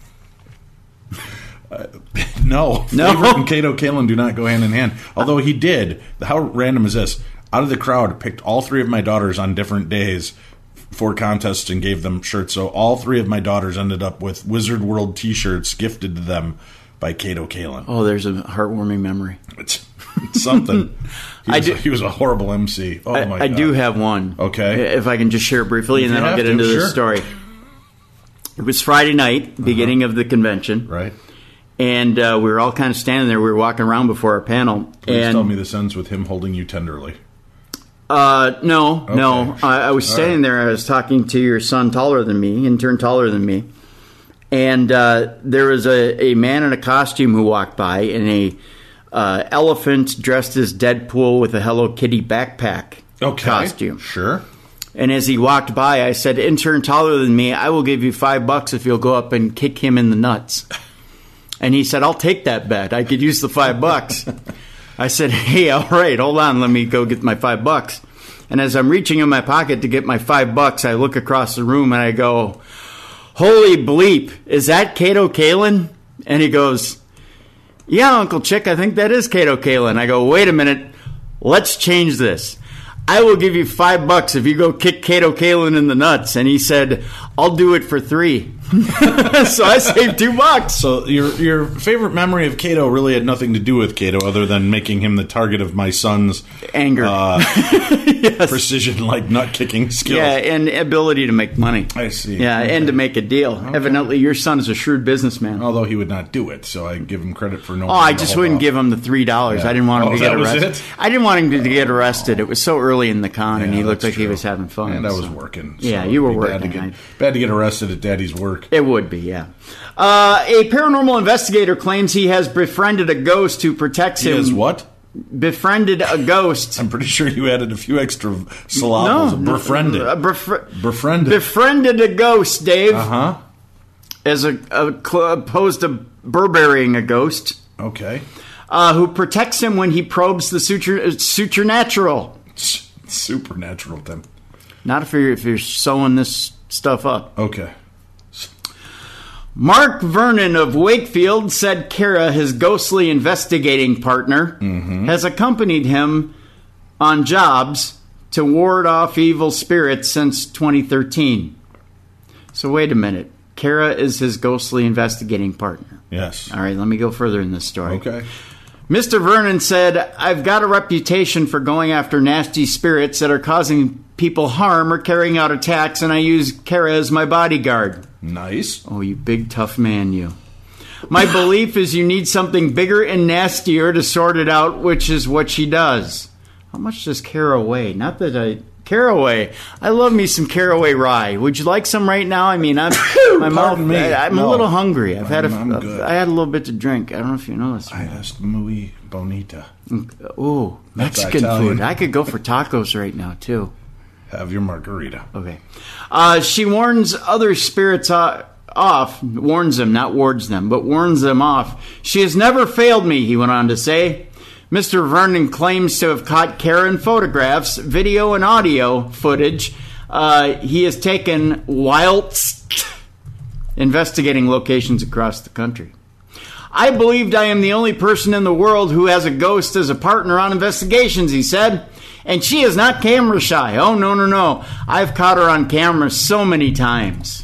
Speaker 4: uh, no.
Speaker 3: No.
Speaker 4: Favorite and Kato Kalin do not go hand in hand. Although he did. How random is this? Out of the crowd, picked all three of my daughters on different days for contests and gave them shirts. So all three of my daughters ended up with Wizard World T-shirts gifted to them by Kato Kalin.
Speaker 3: Oh, there's a heartwarming memory.
Speaker 4: It's, it's something. He was,
Speaker 3: I do,
Speaker 4: a, he was a horrible M C. Oh,
Speaker 3: I,
Speaker 4: my
Speaker 3: I
Speaker 4: God.
Speaker 3: do have one.
Speaker 4: Okay.
Speaker 3: If I can just share briefly,
Speaker 4: if
Speaker 3: and then I'll get
Speaker 4: to,
Speaker 3: into
Speaker 4: sure.
Speaker 3: the story. It was Friday night, beginning uh-huh. of the convention.
Speaker 4: Right.
Speaker 3: And uh, we were all kind of standing there. We were walking around before our panel.
Speaker 4: Please
Speaker 3: and,
Speaker 4: tell me this ends with him holding you tenderly.
Speaker 3: Uh, no,
Speaker 4: okay.
Speaker 3: no. I, I was standing right. there. I was talking to your son, taller than me, intern taller than me. And uh, there was a, a man in a costume who walked by in a uh, elephant dressed as Deadpool with a Hello Kitty backpack
Speaker 4: okay.
Speaker 3: costume.
Speaker 4: Sure.
Speaker 3: And as he walked by, I said, intern taller than me, I will give you five bucks if you'll go up and kick him in the nuts. And he said, I'll take that bet. I could use the five bucks. I said, hey, all right, hold on. Let me go get my five bucks. And as I'm reaching in my pocket to get my five bucks, I look across the room and I go, holy bleep, is that Kato Kaelin? And he goes, yeah, Uncle Chick, I think that is Kato Kaelin. I go, wait a minute, let's change this. I will give you five bucks if you go kick Kato Kaelin in the nuts. And he said, I'll do it for three. So I saved two bucks.
Speaker 4: So your your favorite memory of Kato really had nothing to do with Kato other than making him the target of my son's
Speaker 3: anger,
Speaker 4: uh,
Speaker 3: yes.
Speaker 4: precision like nut kicking skills.
Speaker 3: Yeah, and ability to make money.
Speaker 4: I see.
Speaker 3: Yeah, okay. And to make a deal. Okay. Evidently, your son is a shrewd businessman.
Speaker 4: Although he would not do it, so I give him credit for no.
Speaker 3: Oh, I just wouldn't off. give him the three dollars. Yeah. I didn't want him
Speaker 4: oh,
Speaker 3: to get
Speaker 4: that
Speaker 3: arrested.
Speaker 4: Was it?
Speaker 3: I didn't want him to get arrested. It was so early in the con, yeah, and he looked like true. he was having fun.
Speaker 4: And I was
Speaker 3: so.
Speaker 4: working. So
Speaker 3: yeah, you were working.
Speaker 4: Bad to, get, bad to get arrested at Daddy's work.
Speaker 3: It would be, yeah. Uh, a paranormal investigator claims he has befriended a ghost who protects
Speaker 4: he
Speaker 3: him.
Speaker 4: He has what?
Speaker 3: Befriended a ghost.
Speaker 4: I'm pretty sure you added a few extra syllables.
Speaker 3: No,
Speaker 4: befriended.
Speaker 3: Uh, befri-
Speaker 4: befriended.
Speaker 3: Befriended a ghost, Dave.
Speaker 4: Uh-huh.
Speaker 3: As a, a opposed to Burberrying a ghost.
Speaker 4: Okay.
Speaker 3: Uh, who protects him when he probes the suture, uh, supernatural.
Speaker 4: Supernatural, Tim.
Speaker 3: Not if you're, if you're sewing this stuff up.
Speaker 4: Okay.
Speaker 3: Mark Vernon of Wakefield said Kara, his ghostly investigating partner,
Speaker 4: mm-hmm.
Speaker 3: has accompanied him on jobs to ward off evil spirits since twenty thirteen. So wait a minute. Kara is his ghostly investigating partner.
Speaker 4: Yes.
Speaker 3: All right, let me go further in this story.
Speaker 4: Okay.
Speaker 3: Mister Vernon said, I've got a reputation for going after nasty spirits that are causing people harm or carrying out attacks, and I use Kara as my bodyguard.
Speaker 4: Nice.
Speaker 3: Oh, you big tough man, you. My belief is you need something bigger and nastier to sort it out, which is what she does. How much does Kara weigh? Not that I... Caraway. I love me some caraway rye. Would you like some right now? I mean, I'm my mouth.
Speaker 4: Me.
Speaker 3: I, I'm
Speaker 4: no.
Speaker 3: a little hungry. I've had a,
Speaker 4: I'm
Speaker 3: a,
Speaker 4: good.
Speaker 3: I had a little bit to drink. I don't know if you know this.
Speaker 4: I asked muy bonita.
Speaker 3: Ooh, Mexican food. I could go for tacos right now too.
Speaker 4: Have your margarita.
Speaker 3: Okay. Uh, she warns other spirits uh, off. Warns them, not wards them, but warns them off. She has never failed me. He went on to say. Mister Vernon claims to have caught Karen photographs, video, and audio footage uh, he has taken whilst investigating locations across the country. I believed I am the only person in the world who has a ghost as a partner on investigations, he said. And she is not camera shy. Oh, no, no, no. I've caught her on camera so many times.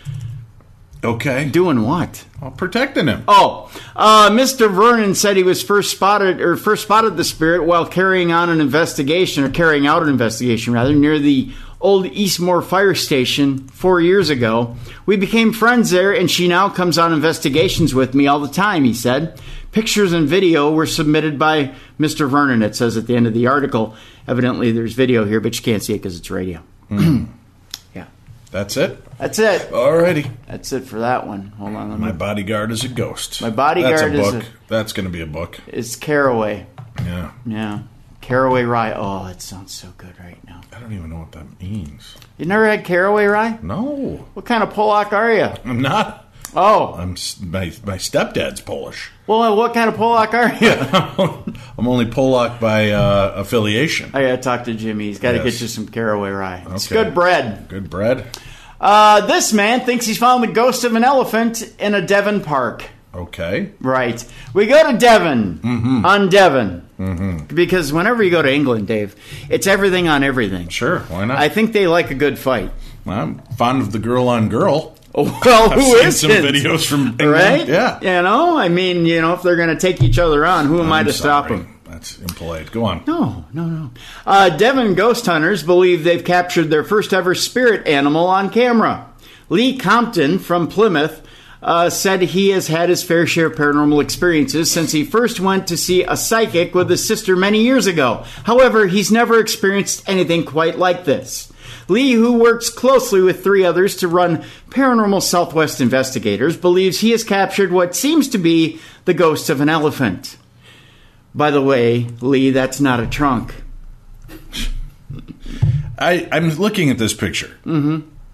Speaker 4: Okay.
Speaker 3: Doing what?
Speaker 4: Well, protecting him.
Speaker 3: Oh, uh, Mister Vernon said he was first spotted or first spotted the spirit while carrying on an investigation or carrying out an investigation rather near the old Eastmore fire station four years ago. We became friends there, and she now comes on investigations with me all the time. He said pictures and video were submitted by Mister Vernon. It says at the end of the article. Evidently, there's video here, but you can't see it because it's radio.
Speaker 4: Mm.
Speaker 3: Yeah,
Speaker 4: that's it.
Speaker 3: That's it.
Speaker 4: Alrighty.
Speaker 3: That's it for that one. Hold on. Let me...
Speaker 4: My bodyguard is a ghost.
Speaker 3: My bodyguard
Speaker 4: That's a
Speaker 3: is
Speaker 4: book.
Speaker 3: a...
Speaker 4: That's going to be a book.
Speaker 3: It's Caraway.
Speaker 4: Yeah.
Speaker 3: Yeah. Caraway rye. Oh, it sounds so good right now.
Speaker 4: I don't even know what that means.
Speaker 3: You never had caraway rye?
Speaker 4: No.
Speaker 3: What kind of Polak are you?
Speaker 4: I'm not.
Speaker 3: Oh.
Speaker 4: I'm my my stepdad's Polish.
Speaker 3: Well, what kind of Polak are you?
Speaker 4: I'm only Polak by uh, affiliation.
Speaker 3: I got to talk to Jimmy. He's got to
Speaker 4: yes.
Speaker 3: get you some caraway rye. It's
Speaker 4: okay.
Speaker 3: good bread.
Speaker 4: Good bread.
Speaker 3: Uh, this man thinks he's found the ghost of an elephant in a Devon park.
Speaker 4: Okay.
Speaker 3: Right. We go to Devon.
Speaker 4: Mm-hmm.
Speaker 3: On Devon.
Speaker 4: Mm-hmm.
Speaker 3: Because whenever you go to England, Dave, it's everything on everything.
Speaker 4: Sure, why not?
Speaker 3: I think they like a good fight.
Speaker 4: Well, I'm fond of the girl on girl.
Speaker 3: Oh, well,
Speaker 4: I've
Speaker 3: who
Speaker 4: seen
Speaker 3: isn't?
Speaker 4: some videos from England.
Speaker 3: Right?
Speaker 4: Yeah.
Speaker 3: You know, I mean, you know, if they're going to take each other on, who am
Speaker 4: I'm
Speaker 3: I to
Speaker 4: sorry.
Speaker 3: stop them?
Speaker 4: That's impolite. Go on.
Speaker 3: No, no, no. Uh, Devon ghost hunters believe they've captured their first ever spirit animal on camera. Lee Compton from Plymouth uh, said he has had his fair share of paranormal experiences since he first went to see a psychic with his sister many years ago. However, he's never experienced anything quite like this. Lee, who works closely with three others to run Paranormal Southwest Investigators, believes he has captured what seems to be the ghost of an elephant. By the way, Lee, that's not a trunk.
Speaker 4: I, I'm looking at this picture.
Speaker 3: Mm-hmm.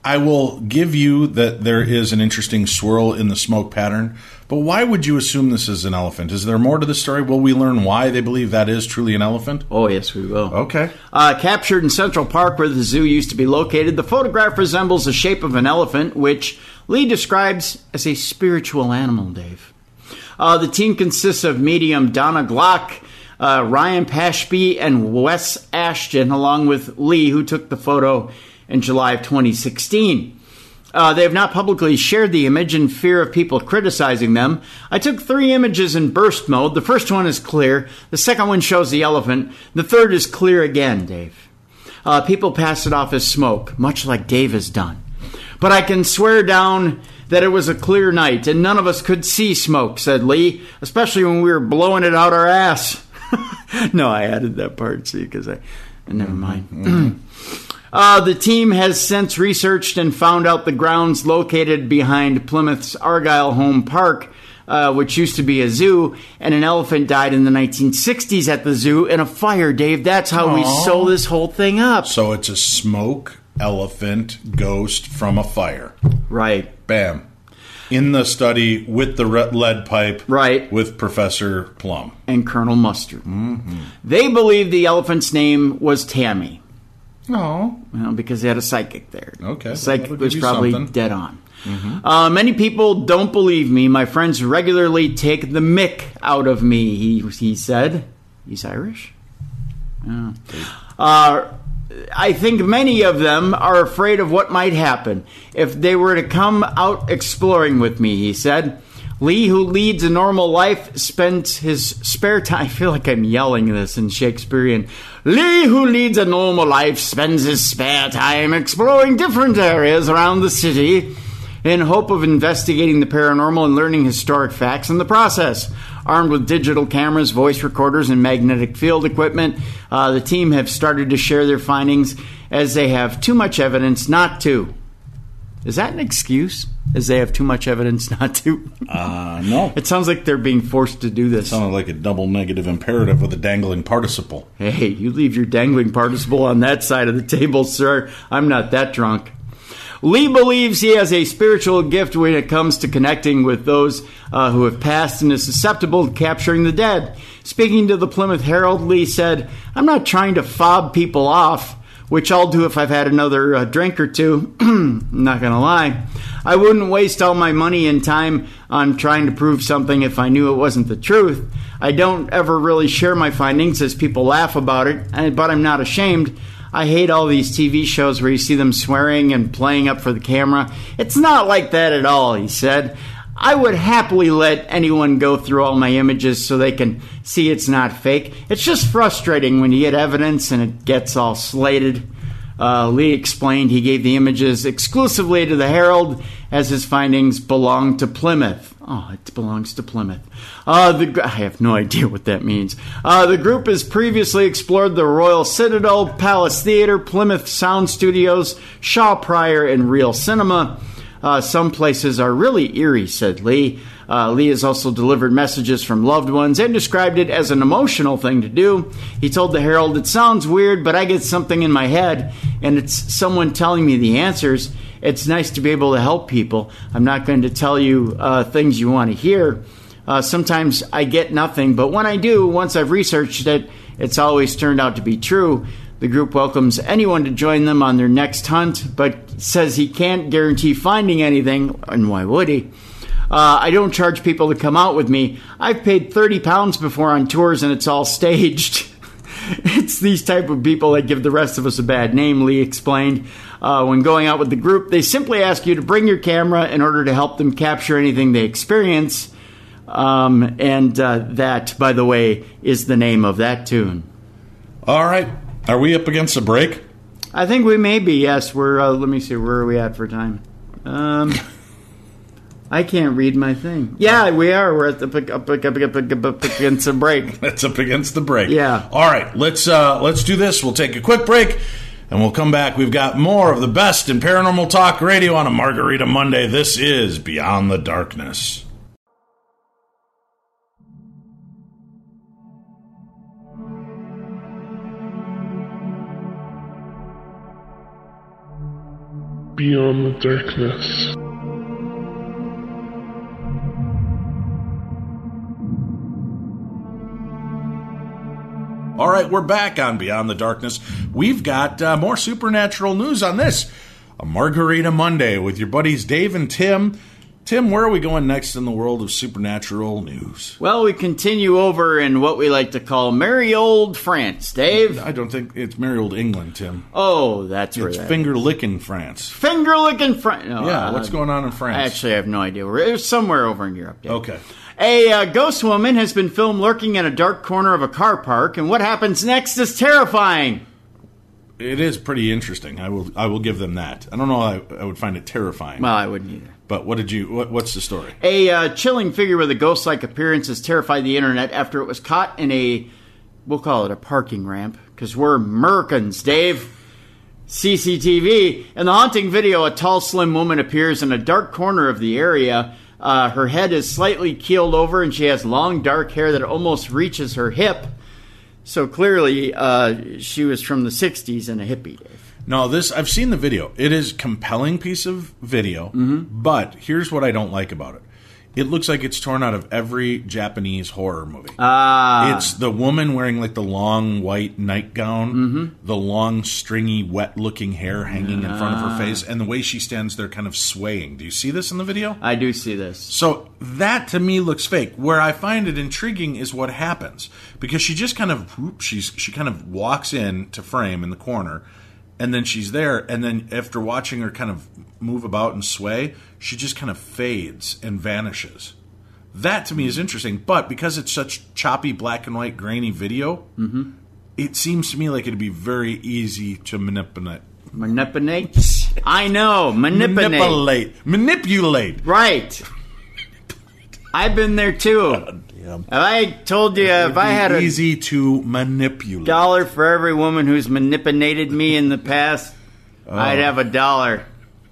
Speaker 4: I will give you that there is an interesting swirl in the smoke pattern, but why would you assume this is an elephant? Is there more to the story? Will we learn why they believe that is truly an elephant?
Speaker 3: Oh, yes, we will.
Speaker 4: Okay.
Speaker 3: Uh, captured in Central Park, where the zoo used to be located, the photograph resembles the shape of an elephant, which Lee describes as a spiritual animal, Dave. Uh, the team consists of medium Donna Glock, uh, Ryan Pashby, and Wes Ashton, along with Lee, who took the photo in July of twenty sixteen. Uh, they have not publicly shared the image in fear of people criticizing them. I took three images in burst mode. The first one is clear. The second one shows the elephant. The third is clear again, Dave. Uh, people pass it off as smoke, much like Dave has done. But I can swear down that it was a clear night, and none of us could see smoke, said Lee, especially when we were blowing it out our ass. No, I added that part, see, because I... Never mind. Mm-hmm. Uh, the team has since researched and found out the grounds located behind Plymouth's Argyle Home Park, uh, which used to be a zoo, and an elephant died in the nineteen sixties at the zoo in a fire, Dave. That's how Aww. we sew this whole thing up.
Speaker 4: So it's a smoke elephant ghost from a fire.
Speaker 3: Right.
Speaker 4: Bam. In the study with the lead pipe.
Speaker 3: Right.
Speaker 4: With Professor Plum.
Speaker 3: And Colonel Mustard.
Speaker 4: Mm-hmm.
Speaker 3: They believe the elephant's name was Tammy.
Speaker 4: Oh.
Speaker 3: Well, because they had a psychic there.
Speaker 4: Okay.
Speaker 3: The psychic
Speaker 4: well,
Speaker 3: was probably
Speaker 4: something.
Speaker 3: dead on.
Speaker 4: Mm-hmm.
Speaker 3: Uh, many people don't believe me. My friends regularly take the mick out of me, he, he said. He's Irish? Yeah. Uh, I think many of them are afraid of what might happen if they were to come out exploring with me, he said. Lee, who leads a normal life, spends his spare time... I feel like I'm yelling this in Shakespearean. Lee, who leads a normal life, spends his spare time exploring different areas around the city in hope of investigating the paranormal and learning historic facts in the process. Armed with digital cameras, voice recorders, and magnetic field equipment, uh, the team have started to share their findings as they have too much evidence not to. Is that an excuse? As they have too much evidence not to?
Speaker 4: Uh, no.
Speaker 3: It sounds like they're being forced to do this.
Speaker 4: It sounded like a double negative imperative with a dangling participle.
Speaker 3: Hey, you leave your dangling participle on that side of the table, sir. I'm not that drunk. Lee believes he has a spiritual gift when it comes to connecting with those uh, who have passed and is susceptible to capturing the dead. Speaking to the Plymouth Herald, Lee said, I'm not trying to fob people off, which I'll do if I've had another uh, drink or two. I'm not going to lie. I wouldn't waste all my money and time on trying to prove something if I knew it wasn't the truth. I don't ever really share my findings as people laugh about it, but I'm not ashamed. I hate all these T V shows where you see them swearing and playing up for the camera. It's not like that at all, he said. I would happily let anyone go through all my images so they can see it's not fake. It's just frustrating when you get evidence and it gets all slated. Uh, Lee explained he gave the images exclusively to the Herald as his findings belong to Plymouth. Oh, it belongs to Plymouth. Uh, the, I have no idea what that means. Uh, the group has previously explored the Royal Citadel, Palace Theatre, Plymouth Sound Studios, Shaw Prior, and Real Cinema. Uh, some places are really eerie, said Lee. Uh, Lee has also delivered messages from loved ones and described it as an emotional thing to do. He told the Herald, it sounds weird, but I get something in my head, and it's someone telling me the answers. It's nice to be able to help people. I'm not going to tell you uh, things you want to hear. Uh, sometimes I get nothing, but when I do, once I've researched it, it's always turned out to be true. The group welcomes anyone to join them on their next hunt, but says he can't guarantee finding anything, and why would he? Uh, I don't charge people to come out with me. I've paid thirty pounds before on tours, and it's all staged. It's these type of people that give the rest of us a bad name, Lee explained. Uh, when going out with the group, they simply ask you to bring your camera in order to help them capture anything they experience. Um, and uh, that, by the way, is the name of that tune.
Speaker 4: All right. Are we up against a break?
Speaker 3: I think we may be, yes. We're, uh, let me see, where are we at for time? Um, I can't read my thing. Yeah, we are. We're at the pick up, pick up, pick up, pick up, up against a break.
Speaker 4: That's up against the break.
Speaker 3: Yeah.
Speaker 4: All right, let's uh, let's do this. We'll take a quick break, and we'll come back. We've got more of the best in Paranormal Talk Radio on a Margarita Monday. This is Beyond the Darkness.
Speaker 5: beyond the darkness.
Speaker 4: All right, we're back on Beyond the Darkness. We've got uh, more supernatural news on this. A Margarita Monday with your buddies Dave and Tim. Tim, where are we going next in the world of supernatural news?
Speaker 3: Well, we continue over in what we like to call merry old France. Dave?
Speaker 4: I don't think it's merry old England, Tim.
Speaker 3: Oh, that's right.
Speaker 4: It's finger-licking France.
Speaker 3: Finger-licking France. No,
Speaker 4: yeah,
Speaker 3: uh,
Speaker 4: what's going on in France?
Speaker 3: Actually, I have no idea. It's somewhere over in Europe, Dave.
Speaker 4: Okay.
Speaker 3: A uh, ghost woman has been filmed lurking in a dark corner of a car park, and what happens next is terrifying.
Speaker 4: It is pretty interesting. I will I will give them that. I don't know I, I would find it terrifying.
Speaker 3: Well, I wouldn't either.
Speaker 4: But what did you? What, what's the story?
Speaker 3: A uh, chilling figure with a ghost-like appearance has terrified the internet after it was caught in a, we'll call it a parking ramp, because we're Merkins, Dave. C C T V. In the haunting video, a tall, slim woman appears in a dark corner of the area. Uh, her head is slightly keeled over, and she has long, dark hair that almost reaches her hip. So clearly, uh, she was from the sixties and a hippie, Dave.
Speaker 4: No, this I've seen the video. It is a compelling piece of video, mm-hmm. but here's what I don't like about it. It looks like it's torn out of every Japanese horror movie.
Speaker 3: Ah.
Speaker 4: It's the woman wearing like the long white nightgown, mm-hmm. the long stringy wet-looking hair hanging ah. in front of her face, and the way she stands there kind of swaying. Do you see this in the video?
Speaker 3: I do see this.
Speaker 4: So that to me looks fake. Where I find it intriguing is what happens. Because she just kind of whoop, she's she kind of walks in to frame in the corner, and then she's there, and then after watching her kind of move about and sway, she just kind of fades and vanishes. That to me is interesting, but because it's such choppy black and white grainy video, mm-hmm. it seems to me like it'd be very easy to manipulate.
Speaker 3: Manipulate? I know, manipulate.
Speaker 4: Manipulate. Manipulate.
Speaker 3: Right. I've been there too. If I told you if I had a
Speaker 4: easy to manipulate
Speaker 3: dollar for every woman who's manipulated me in the past, oh. I'd have a dollar.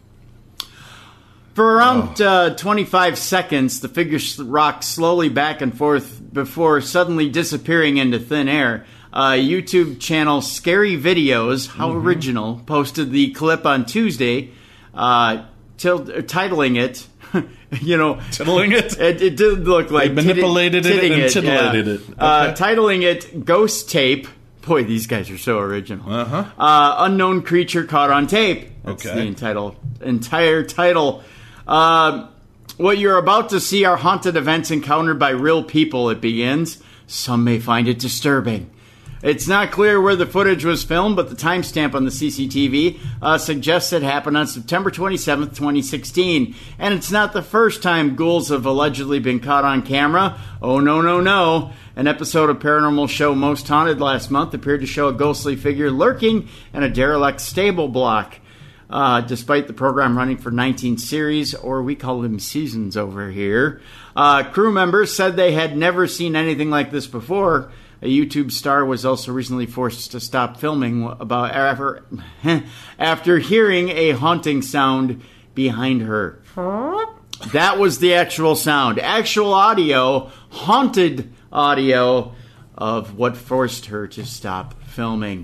Speaker 3: For around oh. uh, twenty-five seconds, the figure rocks slowly back and forth before suddenly disappearing into thin air. Uh, YouTube channel Scary Videos, how mm-hmm. original, posted the clip on Tuesday, uh, til- titling it. You know,
Speaker 4: titling it?
Speaker 3: It, it did look like
Speaker 4: they manipulated
Speaker 3: tit-
Speaker 4: it and
Speaker 3: it,
Speaker 4: titillated
Speaker 3: yeah.
Speaker 4: it. Okay.
Speaker 3: Uh, titling it Ghost Tape. Boy, these guys are so original.
Speaker 4: Uh-huh.
Speaker 3: Uh, unknown creature caught on tape. That's
Speaker 4: okay.
Speaker 3: the entitle, entire title. Uh, what you're about to see are haunted events encountered by real people, it begins. Some may find it disturbing. It's not clear where the footage was filmed, but the timestamp on the C C T V uh, suggests it happened on September twenty-seventh, twenty sixteen. And it's not the first time ghouls have allegedly been caught on camera. Oh, no, no, no. An episode of paranormal show Most Haunted last month appeared to show a ghostly figure lurking in a derelict stable block. Uh, despite the program running for nineteen series, or we call them seasons over here. Uh, crew members said they had never seen anything like this before. A YouTube star was also recently forced to stop filming about after, after hearing a haunting sound behind her. That was the actual sound. Actual audio, haunted audio of what forced her to stop filming.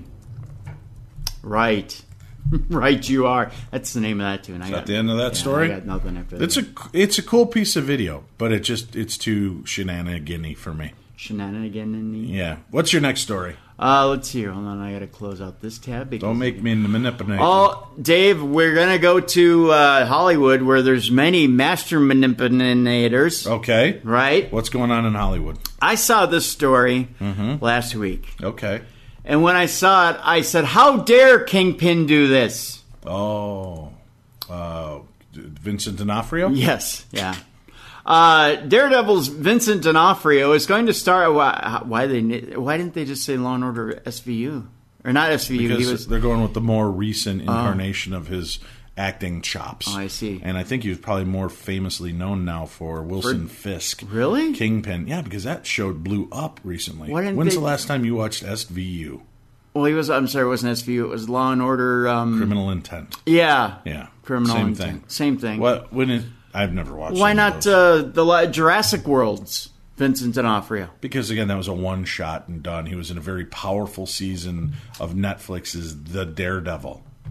Speaker 3: Right. Right, you are. That's the name of that tune. I
Speaker 4: Is
Speaker 3: got,
Speaker 4: that the end of that
Speaker 3: yeah,
Speaker 4: story?
Speaker 3: I got nothing after that.
Speaker 4: It's a it's a cool piece of video, but it just it's too shenanigan-y for me.
Speaker 3: Shenanigan in the
Speaker 4: yeah. What's your next story?
Speaker 3: Uh, let's see. Hold on, I got to close out this tab.
Speaker 4: Don't make me manipulate.
Speaker 3: Oh, Dave, we're gonna go to uh, Hollywood, where there's many master manipulators.
Speaker 4: Okay,
Speaker 3: right?
Speaker 4: What's going on in Hollywood?
Speaker 3: I saw this story
Speaker 4: mm-hmm.
Speaker 3: last week.
Speaker 4: Okay.
Speaker 3: And when I saw it, I said, how dare Kingpin do this?
Speaker 4: Oh. Uh, Vincent D'Onofrio?
Speaker 3: Yes, yeah. Uh, Daredevil's Vincent D'Onofrio is going to star... Why, why, they, why didn't they just say Law and Order S V U? Or not S V U.
Speaker 4: Because
Speaker 3: he was,
Speaker 4: they're going with the more recent incarnation uh, of his acting chops.
Speaker 3: Oh, I see.
Speaker 4: And I think he was probably more famously known now for Wilson
Speaker 3: for,
Speaker 4: Fisk.
Speaker 3: Really?
Speaker 4: Kingpin. Yeah, because that show blew up recently.
Speaker 3: Why didn't
Speaker 4: When's
Speaker 3: they,
Speaker 4: the last time you watched S V U?
Speaker 3: Well, he was. I'm sorry, it wasn't S V U. It was Law and Order. Um,
Speaker 4: Criminal Intent.
Speaker 3: Yeah.
Speaker 4: Yeah.
Speaker 3: Criminal
Speaker 4: Same
Speaker 3: Intent.
Speaker 4: thing.
Speaker 3: Same thing.
Speaker 4: What? When is, I've never watched.
Speaker 3: Why not uh, the Jurassic World's Vincent D'Onofrio?
Speaker 4: Because again, that was a one shot and done. He was in a very powerful season of Netflix's The Daredevil.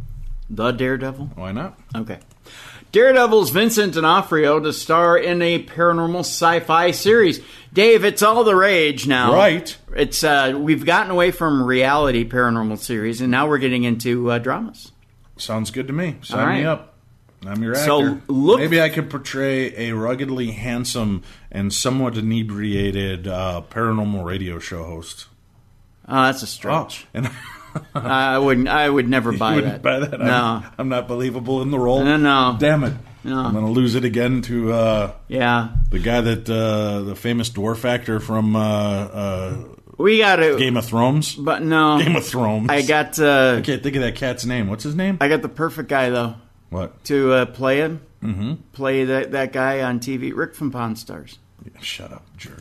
Speaker 3: The Daredevil?
Speaker 4: Why not?
Speaker 3: Okay. Daredevil's Vincent D'Onofrio to star in a paranormal sci-fi series. Dave, it's all the rage now.
Speaker 4: Right.
Speaker 3: It's uh, we've gotten away from reality paranormal series, and now we're getting into uh, dramas.
Speaker 4: Sounds good to me. Sign
Speaker 3: All right.
Speaker 4: me up. I'm your actor.
Speaker 3: So look,
Speaker 4: maybe I could portray a ruggedly handsome and somewhat inebriated uh, paranormal radio show host.
Speaker 3: Oh, that's a stretch.
Speaker 4: Oh, and
Speaker 3: I wouldn't. I would never buy
Speaker 4: you
Speaker 3: that.
Speaker 4: wouldn't buy that?
Speaker 3: No,
Speaker 4: I'm, I'm not believable in the role.
Speaker 3: No, no.
Speaker 4: Damn it.
Speaker 3: No.
Speaker 4: I'm going to lose it again to uh,
Speaker 3: yeah,
Speaker 4: the guy that uh, the famous dwarf actor from uh, uh,
Speaker 3: we got it.
Speaker 4: Game of Thrones.
Speaker 3: But no,
Speaker 4: Game of Thrones.
Speaker 3: I got. Uh,
Speaker 4: I can't think of that cat's name. What's his name?
Speaker 3: I got the perfect guy though.
Speaker 4: What?
Speaker 3: To uh, play him.
Speaker 4: Mm-hmm.
Speaker 3: Play that that guy on T V. Rick from Pawn Stars.
Speaker 4: Yeah, shut up, jerk.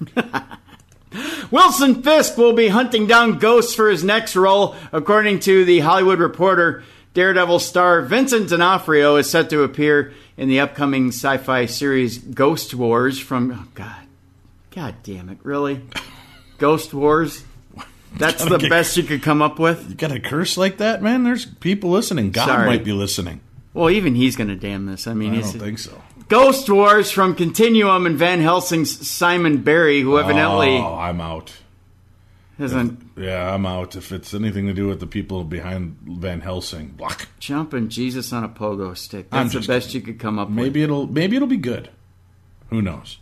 Speaker 3: Wilson Fisk will be hunting down ghosts for his next role, according to the Hollywood Reporter. Daredevil star Vincent D'Onofrio is set to appear in the upcoming sci-fi series Ghost Wars from... Oh, God. God damn it. Really? Ghost Wars? That's the get, best you could come up with?
Speaker 4: You got a curse like that, man? There's people listening. God
Speaker 3: Sorry.
Speaker 4: might be listening.
Speaker 3: Well, even he's going to damn this. I mean,
Speaker 4: I
Speaker 3: he's,
Speaker 4: don't think so.
Speaker 3: Ghost Wars from Continuum and Van Helsing's Simon Barry, who evidently...
Speaker 4: Oh, I'm out.
Speaker 3: Isn't
Speaker 4: if, yeah, I'm out. If it's anything to do with the people behind Van Helsing, block.
Speaker 3: Jumping Jesus on a pogo stick. That's the best kidding. You could come up
Speaker 4: maybe
Speaker 3: with.
Speaker 4: It'll, maybe it'll be good. Who knows?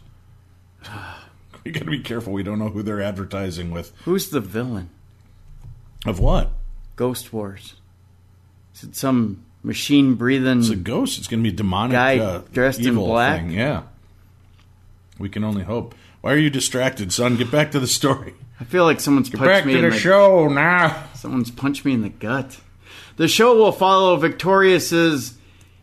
Speaker 4: We got to be careful. We don't know who they're advertising with.
Speaker 3: Who's the villain?
Speaker 4: Of what?
Speaker 3: Ghost Wars. Is it some machine-breathing...
Speaker 4: It's a ghost. It's going to be a demonic
Speaker 3: guy
Speaker 4: uh,
Speaker 3: dressed in black?
Speaker 4: Thing. Yeah. We can only hope. Why are you distracted, son? Get back to the story.
Speaker 3: I feel like someone's
Speaker 4: Get
Speaker 3: punched
Speaker 4: back
Speaker 3: me
Speaker 4: to
Speaker 3: in
Speaker 4: the,
Speaker 3: the
Speaker 4: show now.
Speaker 3: Someone's punched me in the gut. The show will follow Victorious's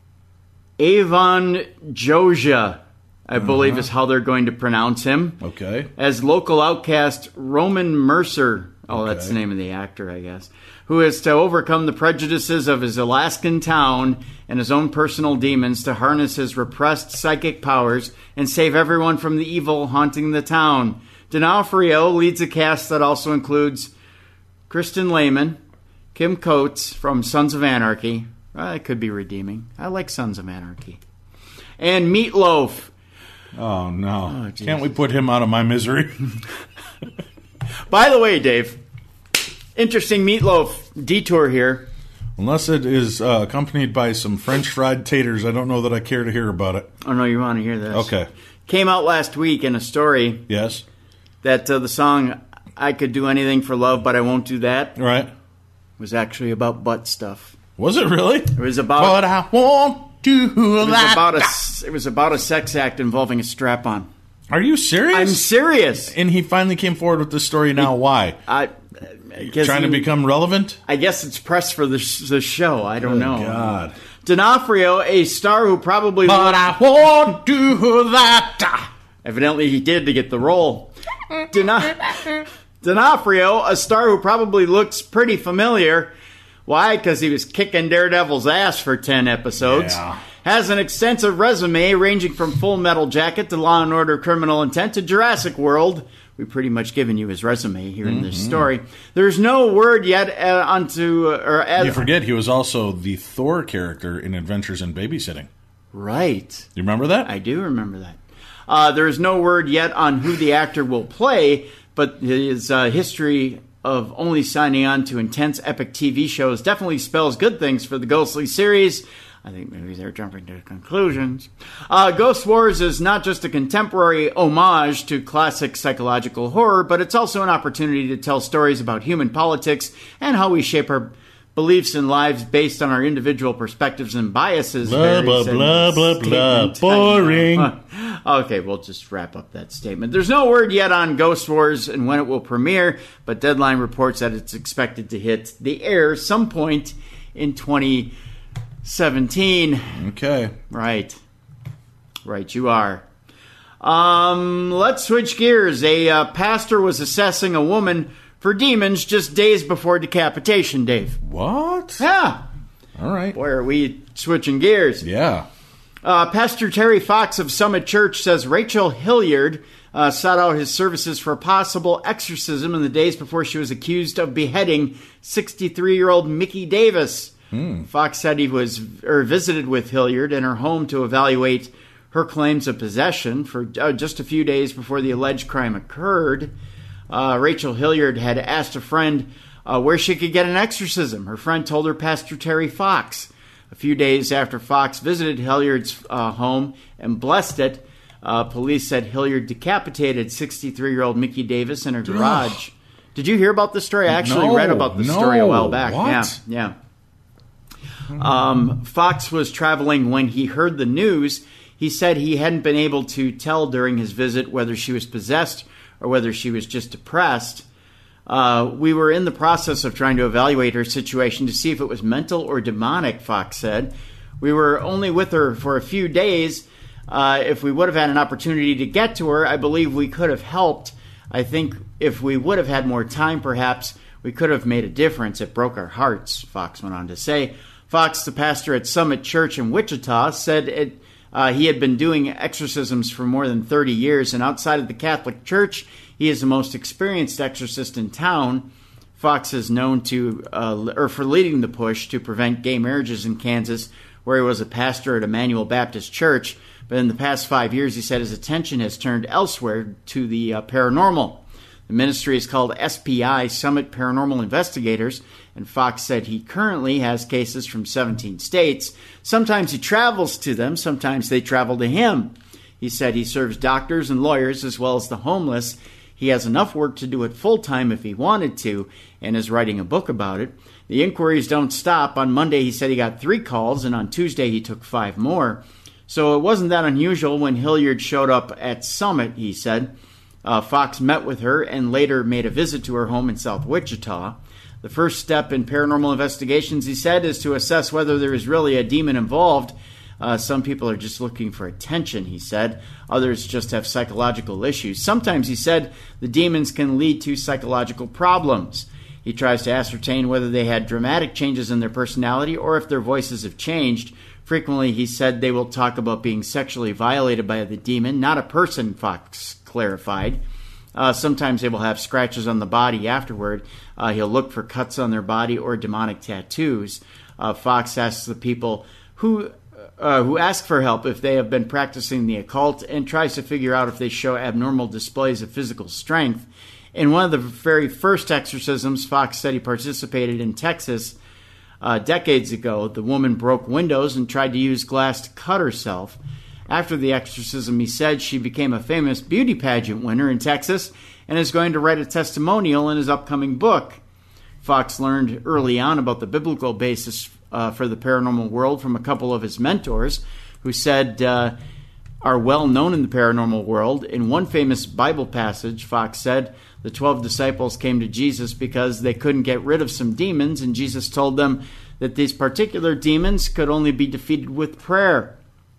Speaker 3: Avon Joja, I uh-huh. believe is how they're going to pronounce him.
Speaker 4: Okay.
Speaker 3: As local outcast Roman Mercer. Oh,
Speaker 4: okay.
Speaker 3: That's the name of the actor, I guess. Who is to overcome the prejudices of his Alaskan town and his own personal demons to harness his repressed psychic powers and save everyone from the evil haunting the town. D'Onofrio leads a cast that also includes Kristen Lehman, Kim Coates from Sons of Anarchy. Well, it could be redeeming. I like Sons of Anarchy. And Meatloaf.
Speaker 4: Oh, no.
Speaker 3: Oh,
Speaker 4: can't we put him out of my misery?
Speaker 3: By the way, Dave, interesting Meatloaf detour here.
Speaker 4: Unless it is uh, accompanied by some French fried taters, I don't know that I care to hear about it.
Speaker 3: Oh, no, you want to hear this.
Speaker 4: Okay.
Speaker 3: Came out last week in a story.
Speaker 4: Yes.
Speaker 3: That uh, the song I Could Do Anything for Love, But I Won't Do That
Speaker 4: right.
Speaker 3: was actually about butt stuff.
Speaker 4: Was it really?
Speaker 3: It was about...
Speaker 4: But I won't do
Speaker 3: it was
Speaker 4: that.
Speaker 3: About a, it was about a sex act involving a strap-on.
Speaker 4: Are you serious?
Speaker 3: I'm serious.
Speaker 4: And he finally came forward with this story now. Why?
Speaker 3: I, I guess
Speaker 4: Trying
Speaker 3: he,
Speaker 4: to become relevant?
Speaker 3: I guess it's press for the, the show. I don't
Speaker 4: oh,
Speaker 3: know.
Speaker 4: God.
Speaker 3: D'Onofrio, a star who probably...
Speaker 4: But I won't do that.
Speaker 3: Evidently he did to get the role. D'Ono- D'Onofrio, a star who probably looks pretty familiar. Why? Because he was kicking Daredevil's ass for ten episodes.
Speaker 4: Yeah.
Speaker 3: Has an extensive resume ranging from Full Metal Jacket to Law and Order Criminal Intent to Jurassic World. We've pretty much given you his resume here mm-hmm. in this story. There's no word yet uh, onto... Uh, or uh,
Speaker 4: You forget he was also the Thor character in Adventures in Babysitting.
Speaker 3: Right.
Speaker 4: You remember that?
Speaker 3: I do remember that. Uh, there is no word yet on who the actor will play, but his uh, history of only signing on to intense epic T V shows definitely spells good things for the Ghostly series. I think maybe they're jumping to conclusions. Uh, Ghost Wars is not just a contemporary homage to classic psychological horror, but it's also an opportunity to tell stories about human politics and how we shape our beliefs and lives based on our individual perspectives and biases.
Speaker 4: Blah, blah, blah, blah, blah. Boring.
Speaker 3: Okay, we'll just wrap up that statement. There's no word yet on Ghost Wars and when it will premiere, but Deadline reports that it's expected to hit the air some point in twenty seventeen.
Speaker 4: Okay.
Speaker 3: Right. Right, you are. Um, let's switch gears. A uh, pastor was assessing a woman for demons just days before decapitation, Dave.
Speaker 4: What?
Speaker 3: Yeah.
Speaker 4: All right.
Speaker 3: Boy, are we switching gears.
Speaker 4: Yeah.
Speaker 3: Uh, Pastor Terry Fox of Summit Church says Rachel Hilliard uh, sought out his services for a possible exorcism in the days before she was accused of beheading sixty-three-year-old Mickey Davis. Hmm. Fox said he was or visited with Hilliard in her home to evaluate her claims of possession for uh, just a few days before the alleged crime occurred. Uh, Rachel Hilliard had asked a friend uh, where she could get an exorcism. Her friend told her Pastor Terry Fox. A few days after Fox visited Hilliard's uh, home and blessed it, uh, police said Hilliard decapitated sixty-three-year-old Mickey Davis in her garage. Ugh. Did you hear about this story? I actually
Speaker 4: no,
Speaker 3: read about this
Speaker 4: no.
Speaker 3: story a while back.
Speaker 4: What?
Speaker 3: Yeah, yeah. Um, Fox was traveling when he heard the news. He said he hadn't been able to tell during his visit whether she was possessed or whether she was just depressed. Uh, we were in the process of trying to evaluate her situation to see if it was mental or demonic, Fox said. We were only with her for a few days. Uh, if we would have had an opportunity to get to her, I believe we could have helped. I think if we would have had more time, perhaps, we could have made a difference. It broke our hearts, Fox went on to say. Fox, the pastor at Summit Church in Wichita, said it, uh, he had been doing exorcisms for more than thirty years, and outside of the Catholic Church, he is the most experienced exorcist in town. Fox is known to, uh, or for leading the push to prevent gay marriages in Kansas, where he was a pastor at Emmanuel Baptist Church. But in the past five years, he said his attention has turned elsewhere to the uh, paranormal. The ministry is called S P I, Summit Paranormal Investigators, and Fox said he currently has cases from seventeen states. Sometimes he travels to them, sometimes they travel to him. He said he serves doctors and lawyers as well as the homeless. He has enough work to do it full-time if he wanted to, and is writing a book about it. The inquiries don't stop. On Monday, he said he got three calls, and on Tuesday, he took five more. So it wasn't that unusual when Hilliard showed up at Summit, he said. Uh, Fox met with her and later made a visit to her home in South Wichita. The first step in paranormal investigations, he said, is to assess whether there is really a demon involved. Uh, some people are just looking for attention, he said. Others just have psychological issues. Sometimes, he said, the demons can lead to psychological problems. He tries to ascertain whether they had dramatic changes in their personality or if their voices have changed. Frequently, he said, they will talk about being sexually violated by the demon, not a person, Fox clarified. Uh, sometimes they will have scratches on the body afterward. Uh, he'll look for cuts on their body or demonic tattoos. Uh, Fox asks the people who uh, who ask for help if they have been practicing the occult and tries to figure out if they show abnormal displays of physical strength. In one of the very first exorcisms, Fox said he participated in Texas uh, decades ago. The woman broke windows and tried to use glass to cut herself. After the exorcism, he said she became a famous beauty pageant winner in Texas and is going to write a testimonial in his upcoming book. Fox learned early on about the biblical basis uh, for the paranormal world from a couple of his mentors who said uh, are well known in the paranormal world. In one famous Bible passage, Fox said, the twelve disciples came to Jesus because they couldn't get rid of some demons, and Jesus told them that these particular demons could only be defeated with prayer.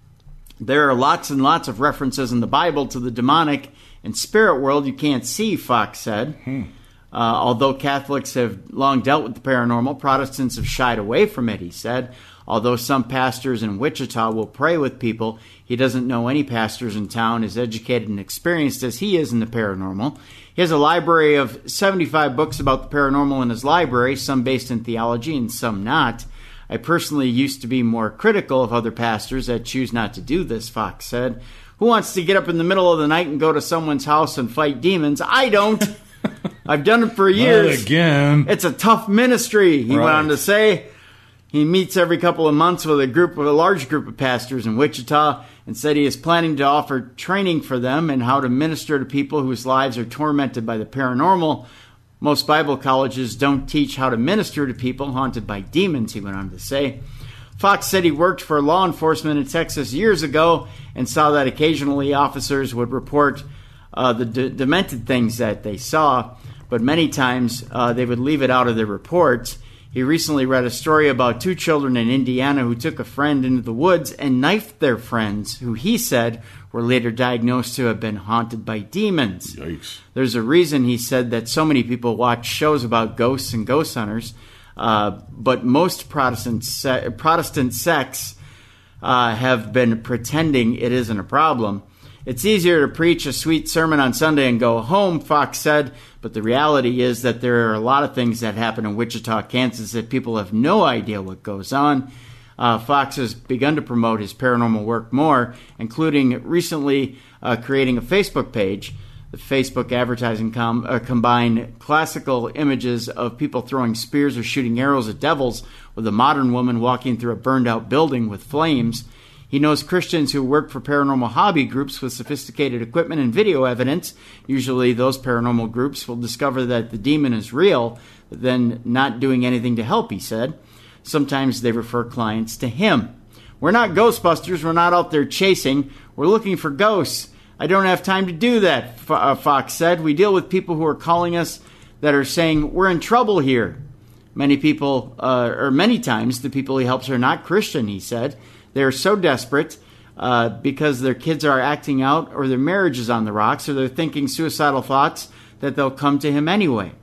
Speaker 3: There are lots and lots of references in the Bible to the demonic and spirit world you can't see, Fox said. Hmm. Uh, although Catholics have long dealt with the paranormal, Protestants have shied away from it, he said. Although some pastors in Wichita will pray with people, he doesn't know any pastors in town as educated and experienced as he is in the paranormal. He has a library of seventy-five books about the paranormal in his library, some based in theology and some not. I personally used to be more critical of other pastors that choose not to do this, Fox said. Who wants to get up in the middle of the night and go to someone's house and fight demons? I don't. I've done it for years.
Speaker 4: Not again.
Speaker 3: It's a tough ministry, he
Speaker 4: right.
Speaker 3: went on to say. He meets every couple of months with a group of a large group of pastors in Wichita and said he is planning to offer training for them and how to minister to people whose lives are tormented by the paranormal. Most Bible colleges don't teach how to minister to people haunted by demons, he went on to say. Fox said he worked for law enforcement in Texas years ago and saw that occasionally officers would report uh, the de- demented things that they saw, but many times uh, they would leave it out of their reports. He recently read a story about two children in Indiana who took a friend into the woods and knifed their friends, who he said were later diagnosed to have been haunted by demons.
Speaker 4: Yikes.
Speaker 3: There's a reason, he said, that so many people watch shows about ghosts and ghost hunters, uh, but most Protestant se- Protestant sects uh, have been pretending it isn't a problem. It's easier to preach a sweet sermon on Sunday and go home, Fox said, but the reality is that there are a lot of things that happen in Wichita, Kansas that people have no idea what goes on. Uh, Fox has begun to promote his paranormal work more, including recently uh, creating a Facebook page. The Facebook advertising com- uh, combine classical images of people throwing spears or shooting arrows at devils with a modern woman walking through a burned-out building with flames. He knows Christians who work for paranormal hobby groups with sophisticated equipment and video evidence. Usually those paranormal groups will discover that the demon is real, then not doing anything to help, he said. Sometimes they refer clients to him. We're not Ghostbusters. We're not out there chasing. We're looking for ghosts. I don't have time to do that, Fox said. We deal with people who are calling us that are saying, we're in trouble here. Many people, uh, or many times, the people he helps are not Christian, he said. They're so desperate uh, because their kids are acting out or their marriage is on the rocks or they're thinking suicidal thoughts that they'll come to him anyway.